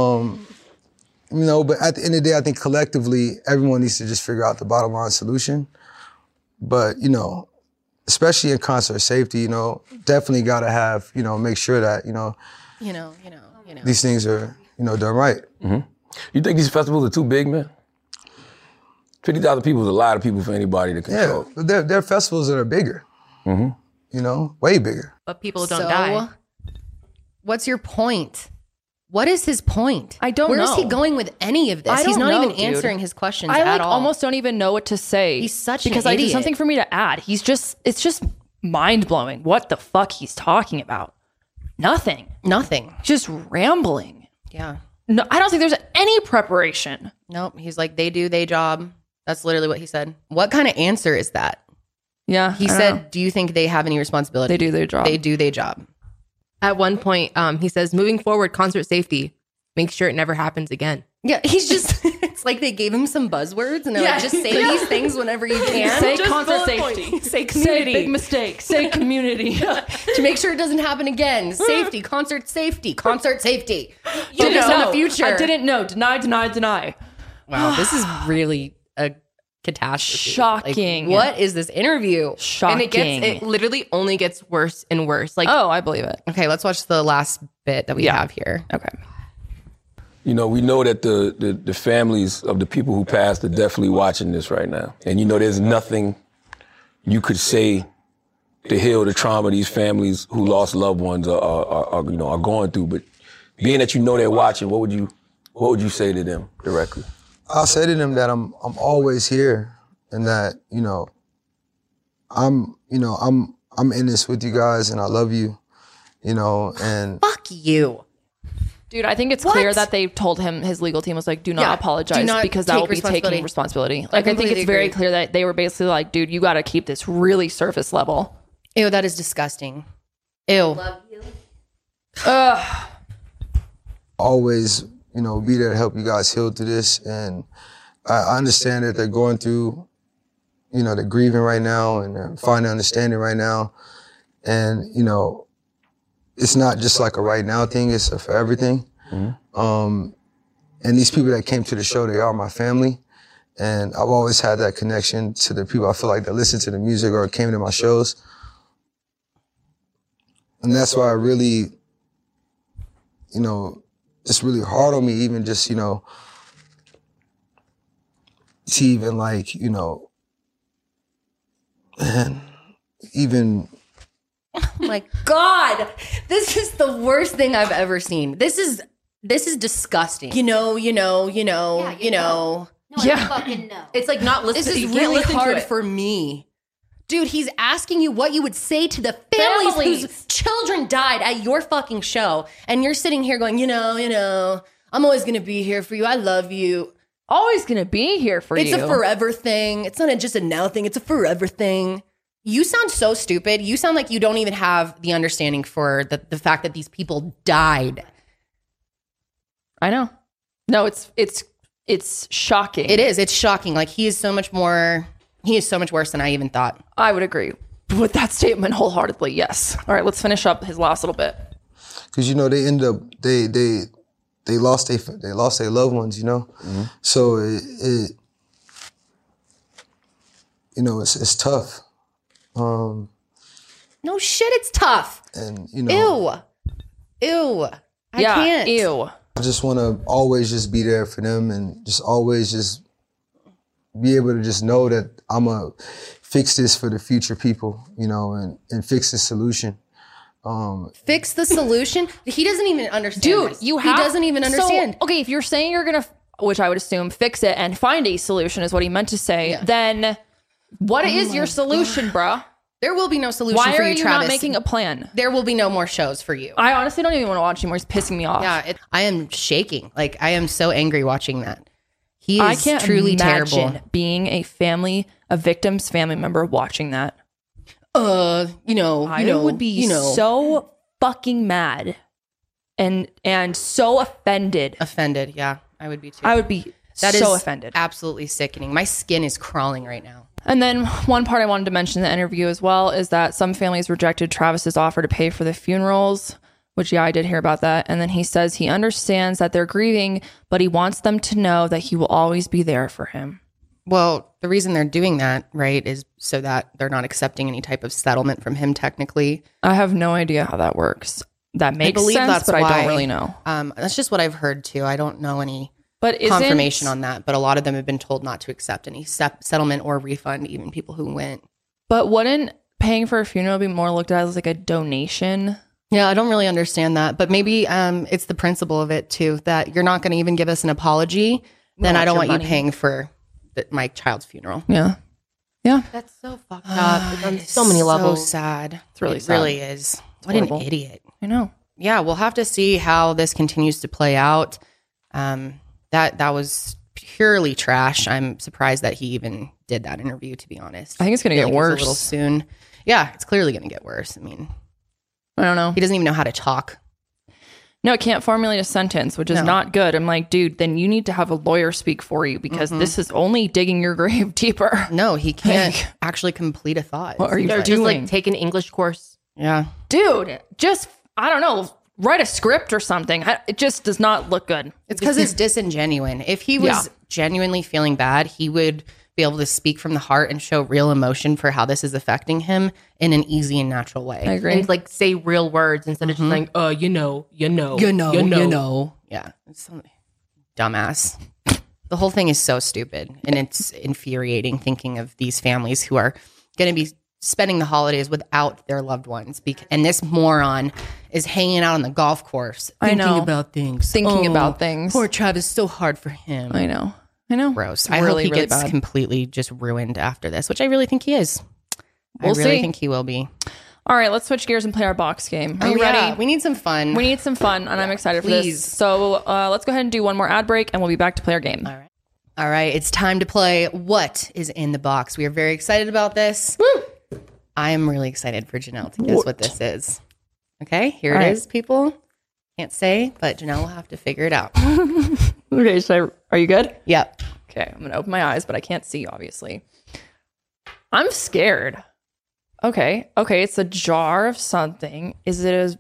at the end of the day, I think collectively, everyone needs to just figure out the bottom line solution. But, especially in concert safety, definitely got to have, make sure that, these things are, done right. You think these festivals are too big, man? 50,000 people is a lot of people for anybody to control. Yeah, there are festivals that are bigger, way bigger. But people don't die. What's your point? What is his point? I don't know. Where is he going with any of this? He's not even answering his questions at all. I almost don't even know what to say. He's such an because idiot. there's something for me to add. It's just mind blowing what the fuck he's talking about. Nothing. Just rambling. Yeah. No, I don't think there's any preparation. Nope. He's like, they do their job. That's literally what he said. What kind of answer is that? Yeah. He said, do you think they have any responsibility? They do their job. They do their job. At one point, he says, moving forward, concert safety, make sure it never happens again. Yeah, he's just, it's like they gave him some buzzwords and they're like, just say these things whenever you can. Say Just concert bullet safety. point. Say community. Say big mistake. Say community. To make sure it doesn't happen again. Safety, concert safety, concert safety. You Focus on the future. I didn't know. Deny. Wow, this is really a catastrophe. Shocking. Like, what is this interview? Shocking. And it literally only gets worse and worse. Like, oh, I believe it. Okay, let's watch the last bit that we have here. Okay. We know that the families of the people who passed are definitely watching this right now. And there's nothing you could say to heal the trauma these families who lost loved ones are going through. But being that they're watching, what would you say to them directly? I'll say to them that I'm always here, and that I'm in this with you guys, and I love you, and Fuck you. Dude, I think it's clear that they told him, his legal team was like, do not apologize, do not because that will be taking responsibility. Like, I think it's very clear that they were basically like, dude, you got to keep this really surface level. Ew, that is disgusting. Ew. Love you. Ugh. always be there to help you guys heal through this. And I understand that they're going through, they're grieving right now and they're finding understanding right now. And, it's not just like a right now thing, it's a for everything. And these people that came to the show, they are my family. And I've always had that connection to the people I feel like that listen to the music or came to my shows. And that's why I really, it's really hard on me even just, to even like, man, even... Oh my God. This is the worst thing I've ever seen. This is disgusting. No, you fucking know. it's like not listening. This is You can't really listen to hard it. for me. Dude, he's asking you what you would say to the families whose children died at your fucking show. And you're sitting here going, I'm always going to be here for you. I love you. Always going to be here for you. It's a forever thing. It's not just a now thing. It's a forever thing. You sound so stupid. You sound like you don't even have the understanding for the fact that these people died. I know. No, it's shocking. It is. It's shocking. Like he is so much worse than I even thought. I would agree with that statement wholeheartedly. Yes. All right, let's finish up his last little bit. Because they end up they lost their loved ones, So you know, it's tough. No shit, it's tough. And, you know. Ew. I can't. Ew. I just want to always just be there for them and just always just be able to just know that I'm going to fix this for the future people, you know, and fix the solution. Fix the solution? He doesn't even understand. Dude, this. He doesn't even understand. So, okay, if you're saying you're going to, which I would assume, fix it and find a solution is what he meant to say, then what is your solution, bruh? There will be no solution Why for are you, you Travis. not making a plan? There will be no more shows for you. I honestly don't even want to watch anymore. It's pissing me off. Yeah, I am shaking. Like, I am so angry watching that. He is I can't truly imagine terrible. being a victim's family member watching that. I would be so fucking mad and so offended. Offended, yeah. I would be too. I would be so offended. Absolutely sickening. My skin is crawling right now. And then one part I wanted to mention in the interview as well is that some families rejected Travis's offer to pay for the funerals, which, I did hear about that. And then he says he understands that they're grieving, but he wants them to know that he will always be there for him. Well, the reason they're doing that, right, is so that they're not accepting any type of settlement from him technically. I have no idea how that works. That makes sense, but I don't really know. That's just what I've heard too. I don't know any But confirmation on that, but a lot of them have been told not to accept any settlement or refund, even people who went. But wouldn't paying for a funeral be more looked at as like a donation? Yeah, I don't really understand that, but maybe it's the principle of it too, that you're not going to even give us an apology, then I don't want you paying for my child's funeral. Yeah. That's so fucked up. On so many levels. So sad. It's really sad. It really is. What horrible. an idiot. I know. Yeah, we'll have to see how this continues to play out. That was purely trash. I'm surprised that he even did that interview, to be honest. I think it's going to get worse. A little soon. Yeah, it's clearly going to get worse. I mean, I don't know. He doesn't even know how to talk. No, it can't formulate a sentence, which is not good. I'm like, dude, then you need to have a lawyer speak for you because this is only digging your grave deeper. No, he can't actually complete a thought. What are you They're doing? just like take an English course. Yeah. Dude, just, I don't know, write a script or something. It just does not look good. It's because it's disingenuine. If he was genuinely feeling bad, he would be able to speak from the heart and show real emotion for how this is affecting him in an easy and natural way. I agree. And like say real words instead of just saying, you know. Yeah. It's something dumbass. The whole thing is so stupid, and it's infuriating thinking of these families who are going to be spending the holidays without their loved ones. And this moron is hanging out on the golf course thinking about things. Poor Travis, so hard for him. I know. Gross. It's I hope he gets bad. completely just ruined after this, which I really think he is. We'll I really see. think he will be. All right, let's switch gears and play our box game. Are you ready? We need some fun. We need some fun, and I'm excited for Please. this. So let's go ahead and do one more ad break, and we'll be back to play our game. All right. It's time to play What is in the Box. We are very excited about this. Woo! I am really excited for Janelle to guess what this is. Okay, here it is, people. Can't say, but Janelle will have to figure it out. Okay, are you good? Yep. Okay, I'm going to open my eyes, but I can't see, obviously. I'm scared. Okay, it's a jar of something. Is it as...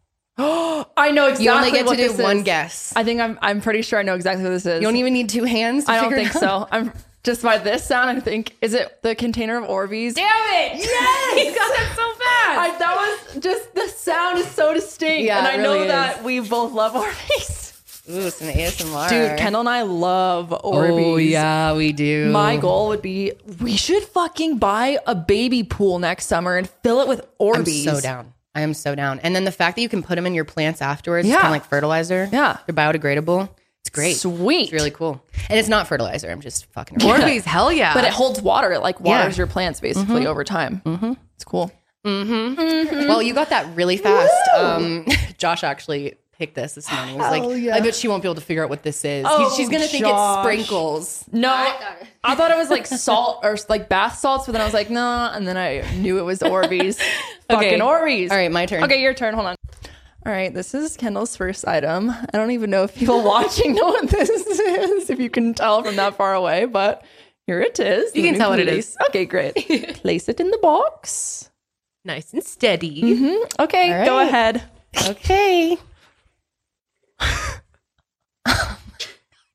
I know exactly You only get what to do this one is. guess. I think I'm pretty sure I know exactly what this is. You don't even need two hands to I don't figure think it out? so. I'm just by this sound, I think. Is it the container of Orbeez? Damn it! Yes! You got it so fast. That was just, the sound is so distinct. Yeah, and I it know really that is. we both love Orbeez. Ooh, some ASMR. Dude, Kendall and I love Orbeez. Oh, yeah, we do. My goal would be, we should fucking buy a baby pool next summer and fill it with Orbeez. I'm so down. I am so down. And then the fact that you can put them in your plants afterwards, Yeah. it's kind of like fertilizer. Yeah. They're biodegradable. It's great. Sweet. It's really cool. And it's not fertilizer. I'm just fucking around. Orbeez, hell yeah. But it holds water. It like waters Yeah. your plants basically over time. Mm-hmm. It's cool. Well, you got that really fast. Josh actually picked this morning. He was like, I bet she won't be able to figure out what this is. Oh, She's going to think it's Josh. sprinkles. No, I thought it was like salt or like bath salts, but then I was like, no. And then I knew it was Orbeez. Fucking Orbeez. All right, my turn. Okay, your turn. Hold on. All right, this is Kendall's first item. I don't even know if people watching know what this is, if you can tell from that far away, but here it is. You can tell what it is. Okay, great. Place it in the box. nice and steady. Okay, All right. go ahead. Okay.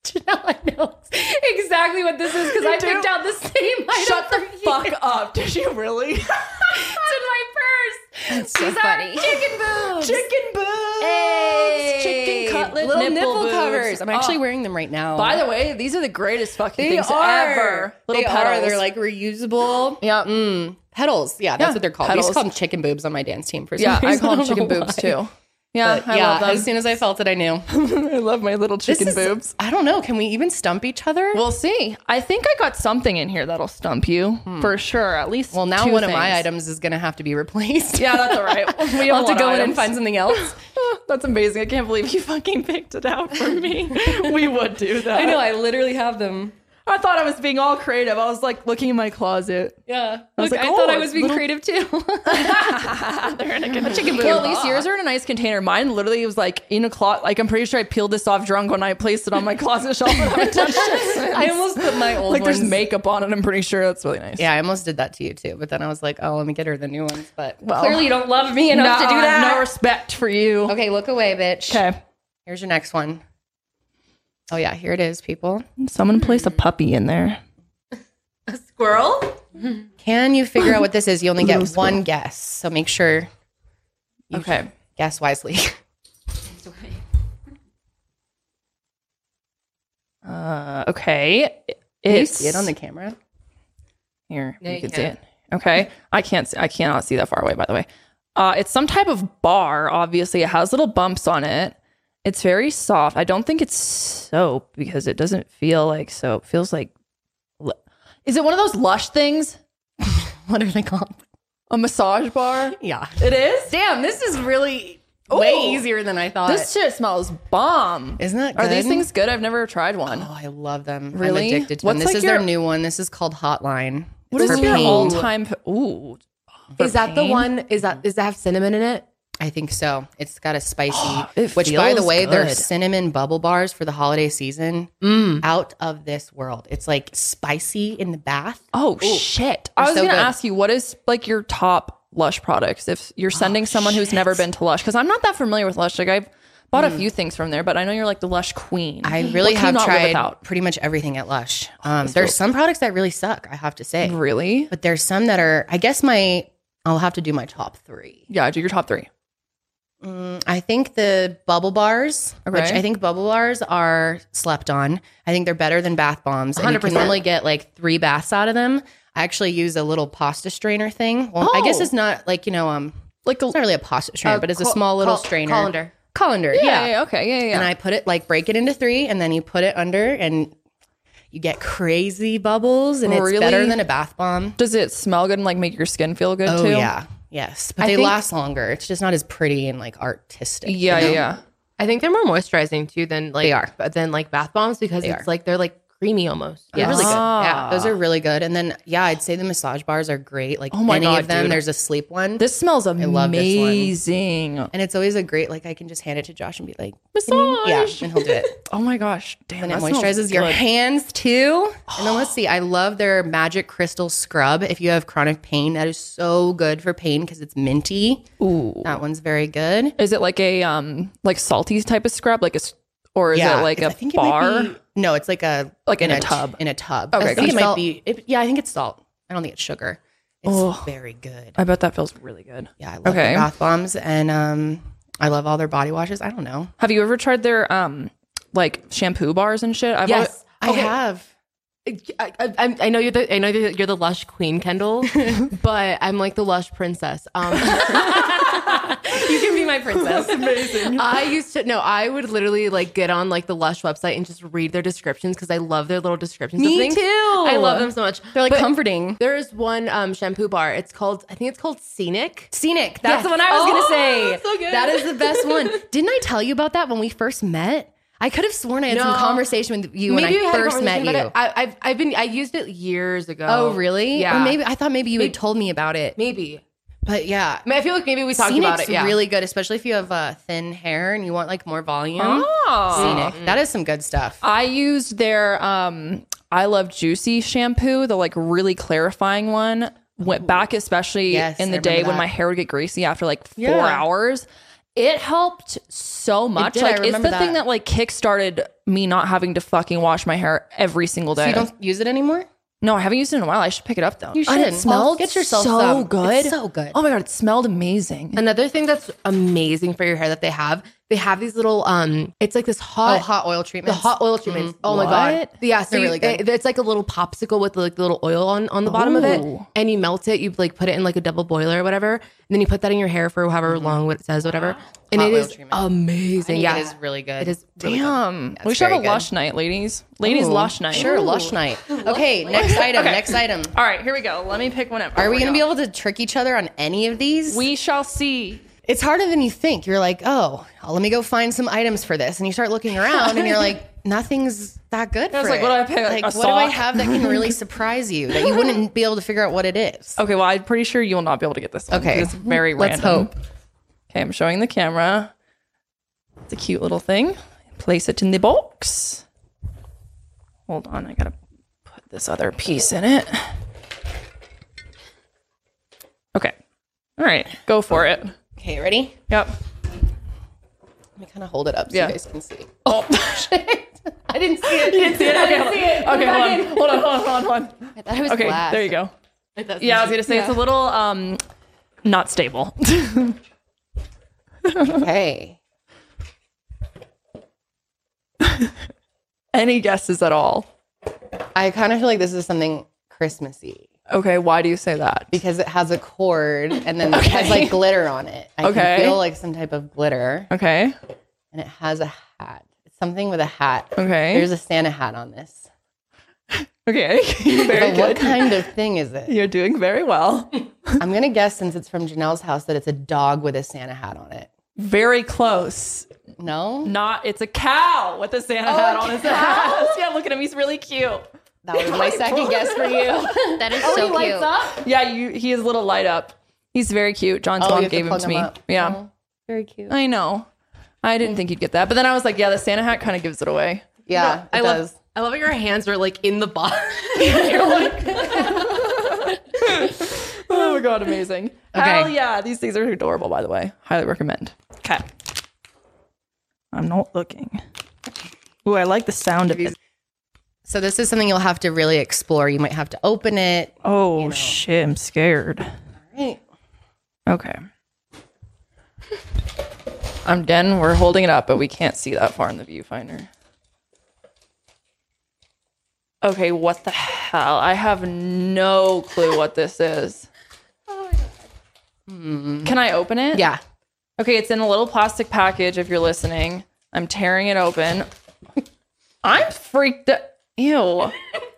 Janelle, I know exactly what this is because I picked out the same item. Shut the fuck up. Did you really? It's in my purse. That's so These are funny. chicken boobs. Chicken boobs. Hey. Chicken cutlet little nipple boobs. covers. I'm actually Oh. wearing them right now. By the way, these are the greatest fucking they things are. ever. Little They petals. are. They're like reusable. Yeah. Pedals. Yeah, that's Yeah, what they're called. We used to pedals. call them chicken boobs on my dance team for some Yeah, I reason. call them don't know chicken boobs why. too. Yeah, But I yeah, love them. as soon as I felt it, I knew. I love my little chicken This is- boobs. I don't know. Can we even stump each other? We'll see. I think I got something in here that'll stump you for sure. At least Well, now two one of my things. ix is going to have to be replaced. Yeah, that's all right. We I'll have to go in and items. find something else. That's amazing. I can't believe you fucking picked it out for me. We would do that. I know. I literally have them. I thought I was being all creative. I was like looking in my closet. Yeah. was Look, like, I thought oh, I was being little- creative too. They're in a chicken boob. Well, at least yours are in a nice container. Mine literally was like in a closet. Like I'm pretty sure I peeled this off drunk when I placed it on my closet shelf and I haven't touched it since. I almost put my old like there's ones. makeup on it. I'm pretty sure that's really nice. Yeah, I almost did that to you too. But then I was like, oh, let me get her the new ones. But Well, clearly you don't love me enough to do that. No respect for you. Okay, look away, bitch. Okay. Here's your next one. Oh yeah, here it is, people. Someone place a puppy in there. Squirrel? Can you figure out what this is? You only get one guess, so make sure you Okay. guess wisely. Okay. Can you It's see it on the camera? here. No, you you can see can't. it. Okay. I cannot see that far away, by the way. It's some type of bar. Obviously, it has little bumps on it. It's very soft. I don't think it's soap because it doesn't feel like soap. It feels like. Is it one of those Lush things? What are they called? A massage bar? Yeah. It is? Damn, this is really way Ooh. easier than I thought. This shit smells bomb. Isn't that Are these good? things good? I've never tried one. Oh, I love them. Really? I'm addicted to What's them. This like is their your- new one. This is called Hotline. What It's is for your pain. all-time? Ooh. Is that the pain? one? Does that have cinnamon in it? I think so. It's got a spicy, It which by the feels way, their good. cinnamon bubble bars for the holiday season, out of this world. It's like spicy in the bath. Oh shit! I was so gonna good. ask you, what is like your top Lush products if you're sending someone who's never been to Lush? Because I'm not that familiar with Lush. Like I've bought a few things from there, but I know you're like the Lush queen. I really What can you have not live tried without? pretty much everything at Lush. There's some products that really suck, I have to say. Really? But there's some that are, I guess I'll have to do my top three. Yeah, do your top three. I think the bubble bars, which Okay. I think bubble bars are slept on. I think they're better than bath bombs. And you can 100%. normally get like 3 baths out of them. I actually use a little pasta strainer thing. Well, I guess Oh. it's not like, Like it's not really a pasta strainer, but it's a small little strainer. Colander. Yeah. Okay. Yeah. And I put it break it into 3 and then you put it under and you get crazy bubbles and it's Really? better than a bath bomb. Does it smell good and like make your skin feel good Oh too? yeah. Yes. But I they think- last longer. It's just not as pretty and like artistic. Yeah. you know? Yeah. I think they're more moisturizing too than like They are. than like bath bombs because They it's are. like they're like creamy almost. They're Yes. really good. Ah. Those are really good. And then, I'd say the massage bars are great. Like Oh my any God, of them, dude. there's a sleep one. This smells love this one. amazing. And it's always a great, like I can just hand it to Josh and be like, Massage. yeah, and he'll do it. Oh my gosh. Damn. And it that smells moisturizes your good. hands too. And then let's see, I love their Magic Crystal Scrub. If you have chronic pain, that is so good for pain because it's minty. Ooh. That one's very good. Is it like a like salty type of scrub, or is it like it's- a I think bar? It might be, no, it's like a Like in a t- tub. In a tub. Okay, I think it gotcha. might be. I think it's salt. I don't think it's sugar. It's Oh. very good. I bet that feels really good. Yeah, I love Okay. their bath bombs and I love all their body washes. I don't know. Have you ever tried their like shampoo bars and shit? Yes, I have. I know you're the Lush queen, Kendall, but I'm like the Lush princess. You can be my princess. Amazing. I would literally like get on like the Lush website and just read their descriptions because I love their little descriptions. Me of things. too. I love them so much. They're like But comforting. There is one shampoo bar. I think it's called Scenic. Scenic. That's Yes. the one I was Oh, gonna say. so good. That is the best one. Didn't I tell you about that when we first met? I could have sworn I had some No. conversation with you when Maybe we I had a first met conversation, you. but I used it years ago. Oh, really? Yeah. Or maybe I thought maybe you had told me about it. Maybe. But yeah. I feel like maybe we talked about Scenic's it. Yeah. really good, especially if you have thin hair and you want like more volume. Oh. Scenic. That is some good stuff. I used their I Love Juicy shampoo, the like really clarifying one. Went back, especially Yes, in I the day remember when that. my hair would get greasy after like 4 Yeah. hours. It helped so much. did, I Like, it's remember the thing that. that like kickstarted me not having to fucking wash my hair every single day. So you don't use it anymore? No, I haven't used it in a while. I should pick it up though. You And should. it smelled Get yourself so some. good. It's so good. Oh my God, it smelled amazing. Another thing that's amazing for your hair that they have these little it's like this hot oil the treatments. hot oil treatments. Oh my god. What? Yeah, so They're really good. It's like a little popsicle with like the little oil on the bottom of it, Ooh. and you melt it. You like put it in like a double boiler or whatever, and then you put that in your hair for however long what it says, whatever. And Hot it oil is treatment. amazing. Yeah, Yeah, it is really good. It is really good. Damn. That's We should have a very good. lush night, ladies. Ladies Ooh, lush night. Sure, lush night. Okay, next item. Next item. All right, here we go. Let me pick one up. Are we going to be able to trick each other on any of these? We shall see. It's harder than you think. You're like, oh, let me go find some items for this. And you start looking around and you're like, nothing's that good I was for like, it. what do I pick? Like, A what do I sock? have that can really surprise you that you wouldn't be able to figure out what it is? Okay, well, I'm pretty sure you'll not be able to get this one. Okay. 'Cause it's very Let's random. hope. Okay, I'm showing the camera. It's a cute little thing. Place it in the box. Hold on, I gotta put this other piece in it. Okay. All right, go for it. Okay, ready? Yep. Let me kind of hold it up so Yeah. you guys can see. Oh, I didn't see it. you didn't see it? Okay, hold on. I thought it was Okay, glass. there you go. Yeah, I was gonna say it's a little not stable. Okay. Any guesses at all? I kind of feel like this is something Christmassy Okay, why do you say that? because it has a cord and then it has like glitter on it. I Okay. can feel like some type of glitter Okay. and it has a hat. It's something with a hat. Okay. There's a Santa hat on this. Okay. Very But what good. kind of thing is it? You're doing very well. I'm going to guess since it's from Janelle's house that it's a dog with a Santa hat on it. Very close. No? Not, it's a cow with a Santa hat on his ass. Yeah, look at him. He's really cute. That was my second guess for you. That is so cute. Yeah, he is a little light up. He's very cute. John's you mom have to gave him plug to him me. up. Yeah. Oh, very cute. I know. I didn't think you'd get that. But then I was like, yeah, the Santa hat kind of gives it away. Yeah, it does. I love how your hands are like in the box. Oh my God, amazing. Okay. Hell yeah. These things are adorable, by the way. Highly recommend. Okay. I'm not looking. Ooh, I like the sound of it. So this is something you'll have to really explore. You might have to open it. Oh, shit. I'm scared. Right. Okay. Again, we're holding it up, but we can't see that far in the viewfinder. Okay, what the hell? I have no clue what this is. Can I open it? Yeah. Okay, it's in a little plastic package if you're listening. I'm tearing it open. I'm freaked out. Ew.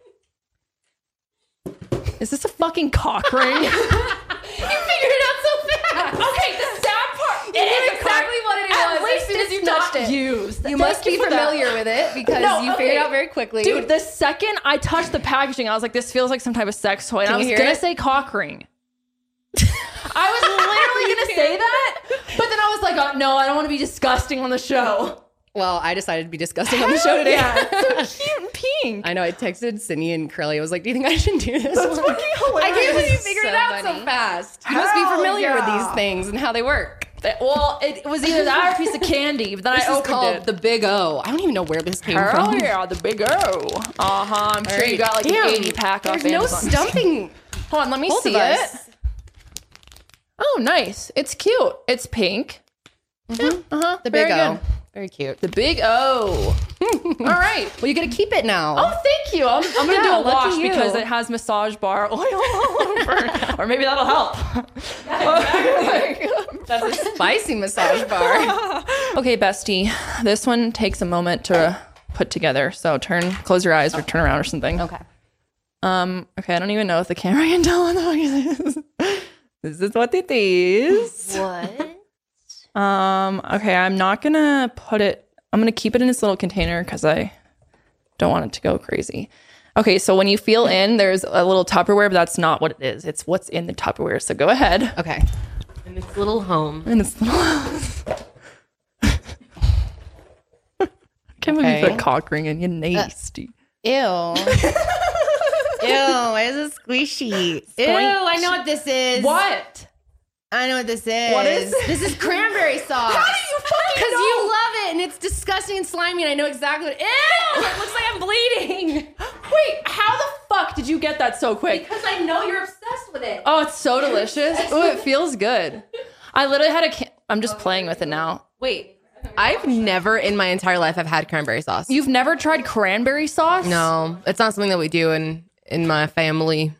Is this a fucking cock ring? You figured it out so fast. Okay, the sad part. You knew exactly what it was as soon as you touched it. Used. You must be familiar with it because you figured it out very quickly. Dude, the second I touched the packaging, I was like, this feels like some type of sex toy. And I you was hear gonna it? say cock ring. I was literally gonna say that, but then I was like, oh, no, I don't want to be disgusting on the show. Well, I decided to be disgusting on the show today. Yeah, it's so cute and pink. I know. I texted Sydney and Curly. I was like, do you think I should do this? That's fucking hilarious. I can't believe you figured it out funny. so fast. You must be Hell familiar with yeah. these things and how they work. Well, it was either that or a piece of candy, but then This I is opened called it. the Big O. I don't even know where this came Hell from. yeah, the big O. Uh-huh. I'm sure you got like Damn. an 80 pack off There's no Amazon. stumping. Hold on, let me Both see of it. us. Oh, nice. It's cute. It's pink. The Big Very O. good. Very cute. The big O. All right. Well, you get to keep it now. Oh, thank you. I'm going to Yeah, do a lucky wash you. because it has massage bar oil all over. Or maybe that'll help. That's a spicy massage bar. Okay, bestie. This one takes a moment to put together. So close your eyes or turn around or something. Okay. Okay, I don't even know if the camera can tell what the fuck it is. This is what it is. What? Okay, I'm not gonna put it, I'm gonna keep it in this little container because I don't want it to go crazy. Okay, so when you feel in, there's a little Tupperware, but that's not what it is. It's what's in the Tupperware. So go ahead. Okay. In its little home. And it's I can't believe you put Okay. a cock ring in, you nasty. Ew. Ew. Why is it squishy? Ew. I know what this is. What? I know what this is. What is it? This is cranberry sauce. How do you fucking Because know? you love it and it's disgusting and slimy and I know exactly what. Ew! It looks like I'm bleeding. Wait, how the fuck did you get that so quick? Because I know you're obsessed with it. Oh, it's so delicious. Oh, it feels good. I literally had I'm just playing with it now. Wait, I've never in my entire life have had cranberry sauce. You've never tried cranberry sauce? No, it's not something that we do in my family.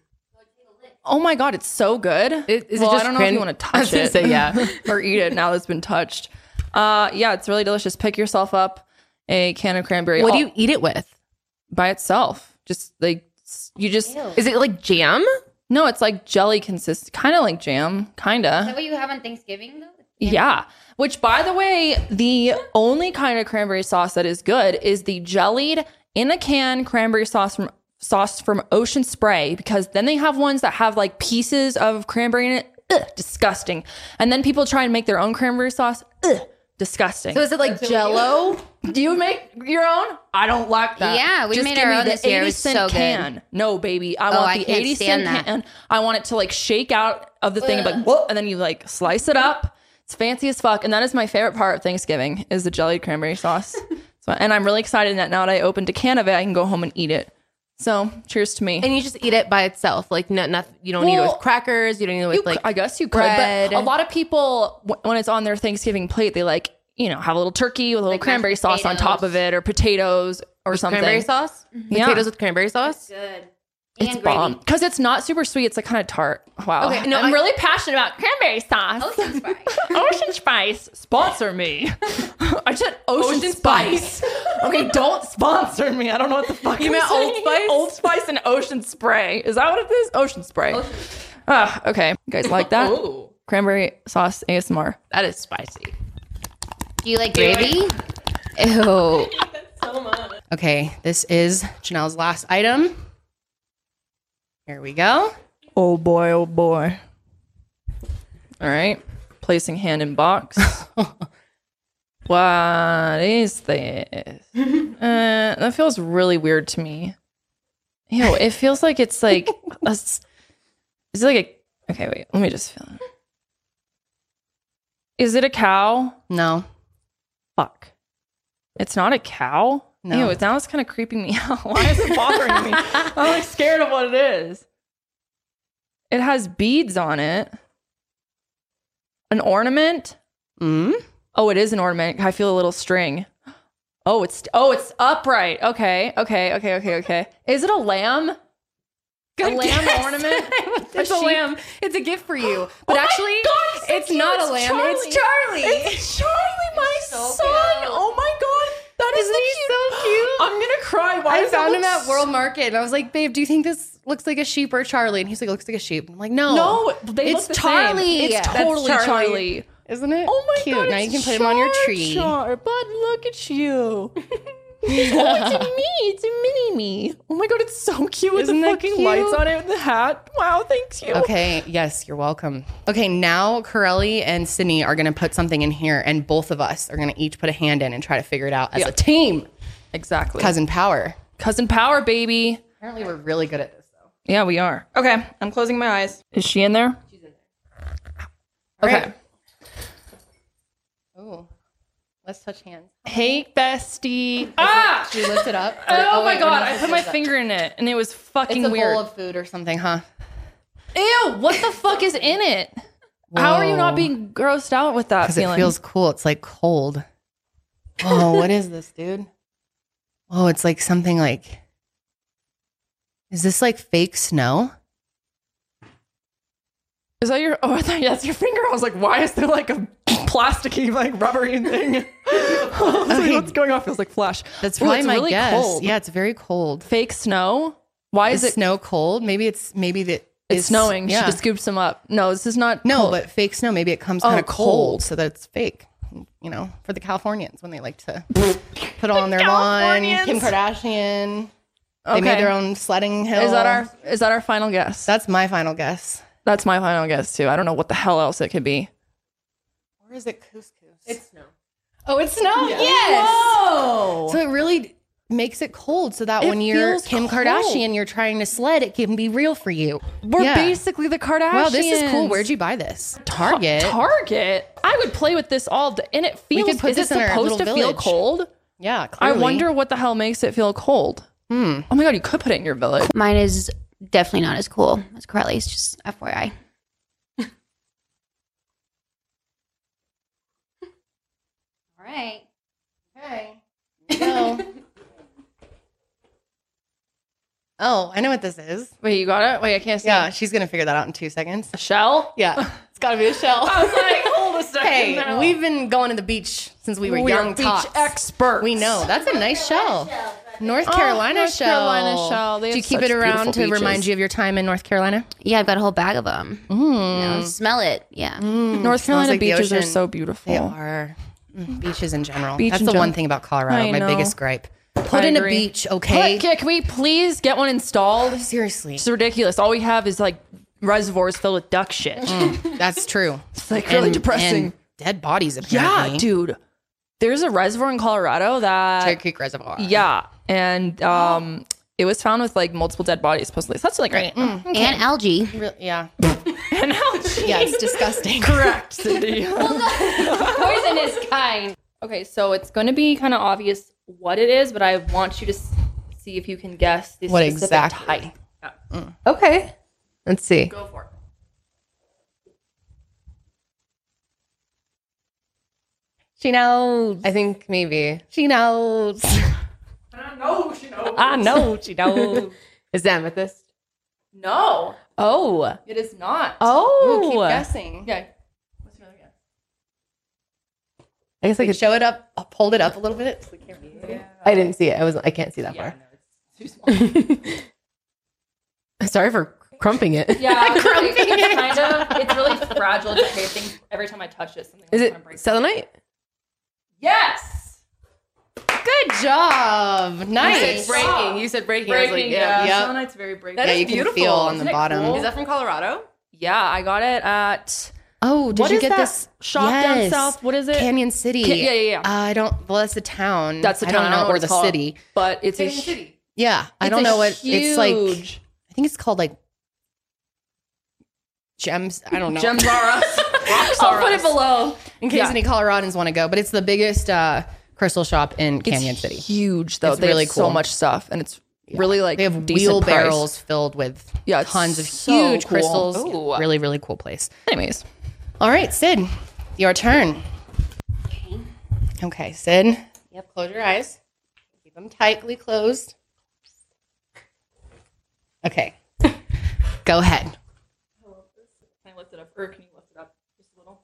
Oh my God, it's so good. Is well, it just I don't know if you want to I was touch gonna it. say, yeah. Or eat it now that it's been touched. Yeah, it's really delicious. Pick yourself up a can of cranberry. What do you eat it with? By itself. Just like, you just... Is it like jam? No, it's like jelly consist, kind of like jam, kind Is of. that what you have on Thanksgiving though? Yeah. Which, by the way, the only kind of cranberry sauce that is good is the jellied in a can cranberry sauce from Ocean Spray, because then they have ones that have like pieces of cranberry in it. Ugh, disgusting. And then people try and make their own cranberry sauce. Ugh, disgusting. So is it like Jell-O? Do you make your own? I don't like that. Yeah, we Just made give our me own the this year. It 80 was cent so good. can. No, baby. I Oh, want I the can't 80 stand cent that. can. I want it to like shake out of the thing and be like, whoa, and then you like slice it up. It's fancy as fuck. And that is my favorite part of Thanksgiving is the jellied cranberry sauce. And I'm really excited that now that I opened a can of it, I can go home and eat it. So cheers to me. And you just eat it by itself. Like, nothing. You don't eat it with crackers. You don't eat it with I guess you could, bread. but a lot of people, when it's on their Thanksgiving plate, they like, have a little turkey with a little Like cranberry mashed sauce on top potatoes. of it, or potatoes or something. cranberry sauce. Yeah. Potatoes with cranberry sauce. Good. It's And bomb gravy. because it's not super sweet. It's like kind of tart. Wow. Okay, no, I'm really passionate about cranberry sauce. Ocean Spray. Ocean Spice, sponsor me. I said Ocean Spice. Okay, don't sponsor me. I don't know what the fuck you meant Old Spice? Old Spice and Ocean Spray. Is that what it is? Ocean Spray. Okay. You guys like that? Ooh. Cranberry sauce ASMR. That is spicy. Do you like gravy? Ew. Okay, this is Janelle's last item. Here we go. Oh boy, oh boy. All right. Placing hand in box. What is this? That feels really weird to me. Ew, it feels like it's like is it like a okay, wait, let me just feel it. Is it a cow? No. Fuck. It's not a cow? No. Ew, now it's kind of creeping me out. Why is it bothering me? I'm like scared of what it is. It has beads on it. An ornament? Mm? Oh, it is an ornament. I feel a little string. Oh, it's upright. Okay. Is it a lamb? A lamb ornament? It's a lamb. It's a gift for you. But Oh my actually, God, so it's cute. not a It's lamb. Charlie. It's Charlie. It's Charlie, my son. Oh my God. That is Isn't he so cute? I'm going to cry. Why I does it found him look at World Market and I was like, babe, do you think this looks like a sheep or a Charlie? And he's like, it looks like a sheep. I'm like, no. No, they it's look the Charlie. Same. It's That's totally Charlie. Charlie. Isn't it? Oh my Cute. God. Now you it's can put him on your tree. But look at you. Oh, it's a me. It's a mini me. Oh my God, it's so cute with Isn't the that fucking cute? lights on it and the hat. Wow, thanks you. Okay, yes, you're welcome. Okay, now Corelli and Sydney are going to put something in here and both of us are going to each put a hand in and try to figure it out as a team. Exactly. Cousin Power. Cousin Power, baby. Apparently we're really good at this though. Yeah, we are. Okay, I'm closing my eyes. Is she in there? She's in there. Okay. Right. Oh, let's touch hands. Hey, bestie. Should we lift it up? Oh my wait, God, we're I not put my supposed to. finger in it and it was fucking It's a weird. bowl of food or something, huh? Ew, what the fuck is in it? How are you not Whoa. being grossed out with that Because feeling? it feels cool. It's like cold. Oh, what is this, dude? Oh, it's like something like. Is this like fake snow? Is that your? Oh, I thought that's your finger. I was like, why is there like a plasticky, like rubbery thing? I was like, Okay. what's going on? Feels like flesh. That's Ooh, probably it's my really guess. cold. Yeah, it's very cold. Fake snow. Why Is is it? snow cold? Maybe it's It's snowing. Yeah. She just scoops them up. No, this is not. No, cold. but fake snow. Maybe it comes Oh, kind of cold. cold so that it's fake. You know, for the Californians when they like to put on their lawn. Californians. Kim Kardashian. They Okay. made their own sledding hill. Is that our final guess? That's my final guess. That's my final guess too. I don't know what the hell else it could be. Or is it couscous? It's snow. Oh, it's snow. Yes. Whoa. So it really makes it cold so that It when you're feels Kim cold. Kardashian, you're trying to sled, it can be real for you. We're Yeah. basically the Kardashians. Wow, this is cool. Where'd you buy this? Target. Target. I would play with this all day, and it feels. could put is this it in our supposed to little feel village. cold? Yeah, I clearly. wonder what the hell makes it feel cold. Oh my god, you could put it in your village. Mine is definitely not as cool as Carly's, just FYI. All right. Okay. Go. Oh, I know what this is. Wait, you got it? Wait, I can't see. Yeah, she's gonna figure that out in 2 seconds. A shell? Yeah, it's gotta be a shell. I was like, hold a second. Hey, now. we've been going to the beach since we were young beach tots. experts. We know. That's a nice shell. North Carolina North shell. Carolina shell. They Do you have keep such it around beautiful to remind beaches. you of your time in North Carolina? Yeah, I've got a whole bag of them. You know, smell it. Yeah. North Carolina like the beaches are ocean. so beautiful. They are. Beaches in general. Beach That's in the one general. thing about Colorado. I My know. biggest gripe. Put in a agree. beach, okay? Can we please get one installed? Seriously. It's ridiculous. All we have is like reservoirs filled with duck shit. That's true. It's like really depressing. And dead bodies, apparently. Yeah, dude. There's a reservoir in Colorado that Cherry Creek Reservoir. yeah, and it was found with like multiple dead bodies supposedly. So that's really great. And algae. Yeah. And algae. Yeah, it's disgusting. Correct, Cindy. Poisonous kind. Okay, so it's going to be kind of obvious what it is, but I want you to see if you can guess the What specific exactly? type. Okay. Let's see. Go for it. She knows. I think maybe. She knows. I know she knows. I know she knows. Is that amethyst? No, Oh. it is not. Oh. Oh. Keep guessing. Okay. What's your other guess? I guess I could. Show it up. Hold it up a little bit. So we can't read it. I didn't see it. I can't see that Yeah, far. no, it's too small. Sorry for crumping it. Yeah, it's kind of. It's really fragile. It's okay. I think every time I touch it, something Is like it kind of breaks. selenite? Yes. Good job. You Nice. said breaking. You said breaking. I was Breaking. like, Yeah. Yep. Selenite's very breaking. That Yeah, is you can beautiful. feel on Isn't the it bottom. cool? Is that from Colorado? Yeah, I got it at. Oh, did What you is get that this shop down south? What is it? Canyon City. Yeah. I don't. Well, that's the town. That's the I town. don't know, what or it's the called, city. but it's a Canyon City. Yeah, I it's don't a know what it's like. huge- I think it's called like Gems. I don't know. Gems are us. Rocks I'll are put us. it below in case Yeah. any Coloradans want to go. But it's the biggest crystal shop in Canyon It's City. huge though. It's they really have so cool. much stuff, and it's really like They have decent wheelbarrows price. filled with Yeah, it's tons of so huge cool. crystals. Ooh. Really, really cool place. Anyways, All right, Sid, your turn. Okay, Sid. Yep. Close your eyes. Keep them tightly closed. Okay. Go ahead. can I lift it up, or can you lift it up just a little?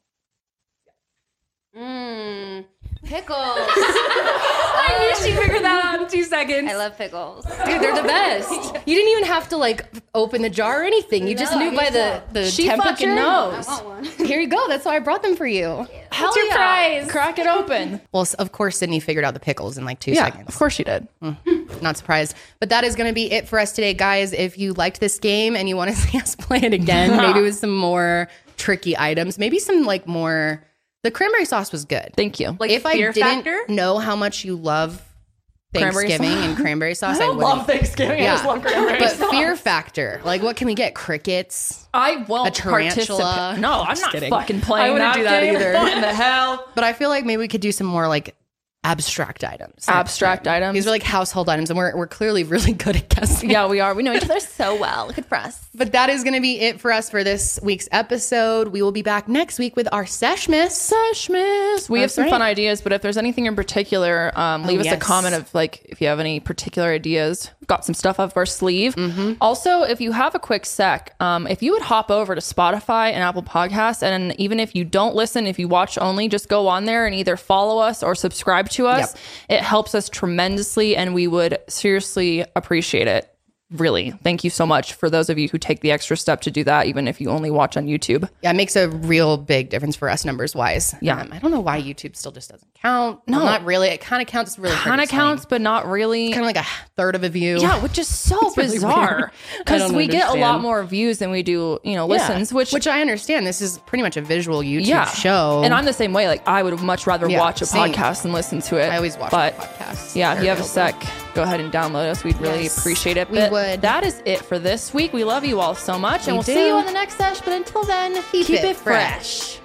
Pickles. I knew she figured that out in 2 seconds. I love pickles. Dude, they're the best. You didn't even have to like open the jar or anything. You just knew by the She temperature. fucking knows. Here you go. That's why I brought them for you. Hell your yeah. prize? Crack it open. Well, of course, Sydney figured out the pickles in like 2 Yeah, seconds. of course she did. Not surprised. But that is going to be it for us today, guys. If you liked this game and you want to see us play it again, maybe with some more tricky items, maybe some like more. The cranberry sauce was good. Thank you. Like If I Fear didn't Factor? know how much you love Cranberry Thanksgiving sauce? and cranberry sauce, I, don't wouldn't. love Thanksgiving. I Yeah. just love cranberry But sauce. Fear Factor, like what can we get? Crickets. I won't A tarantula? participate. No, I'm Just not kidding. fucking playing. I wouldn't do that game. either. What in the hell? But I feel like maybe we could do some more like abstract items. Abstract items. These are like household items, and we're clearly really good at guessing. Yeah, we are. We know each other so well. Good for us. But that is going to be it for us for this week's episode. We will be back next week with our Seshmas. Seshmas. We have That's some right. fun ideas, but if there's anything in particular, leave us a yes. comment of like if you have any particular ideas. We've got some stuff up our sleeve. Also, if you have a quick sec, if you would hop over to Spotify and Apple Podcasts, and even if you don't listen, if you watch only, just go on there and either follow us or subscribe to us. It helps us tremendously, and we would seriously appreciate it. Really. Thank you so much for those of you who take the extra step to do that, even if you only watch on YouTube. Yeah, it makes a real big difference for us numbers wise. Yeah. I don't know why YouTube still just doesn't count. No, not really. It kind of counts. It's really Kind of counts, but not really. Kind of like a third of a view. Yeah, which is so really bizarre weird. I because don't we get a lot understand. more views than we do, listens. Which I understand. This is pretty much a visual YouTube yeah, show. and I'm the same way. Like I would much rather Yeah, watch a same. podcast than listen to it. I always watch but podcasts. yeah, if They're you have a available. sec, go ahead and download us. We'd really appreciate it. We would. That is it for this week. We love you all so much, and we'll see you on the next sesh. But until then, keep it fresh.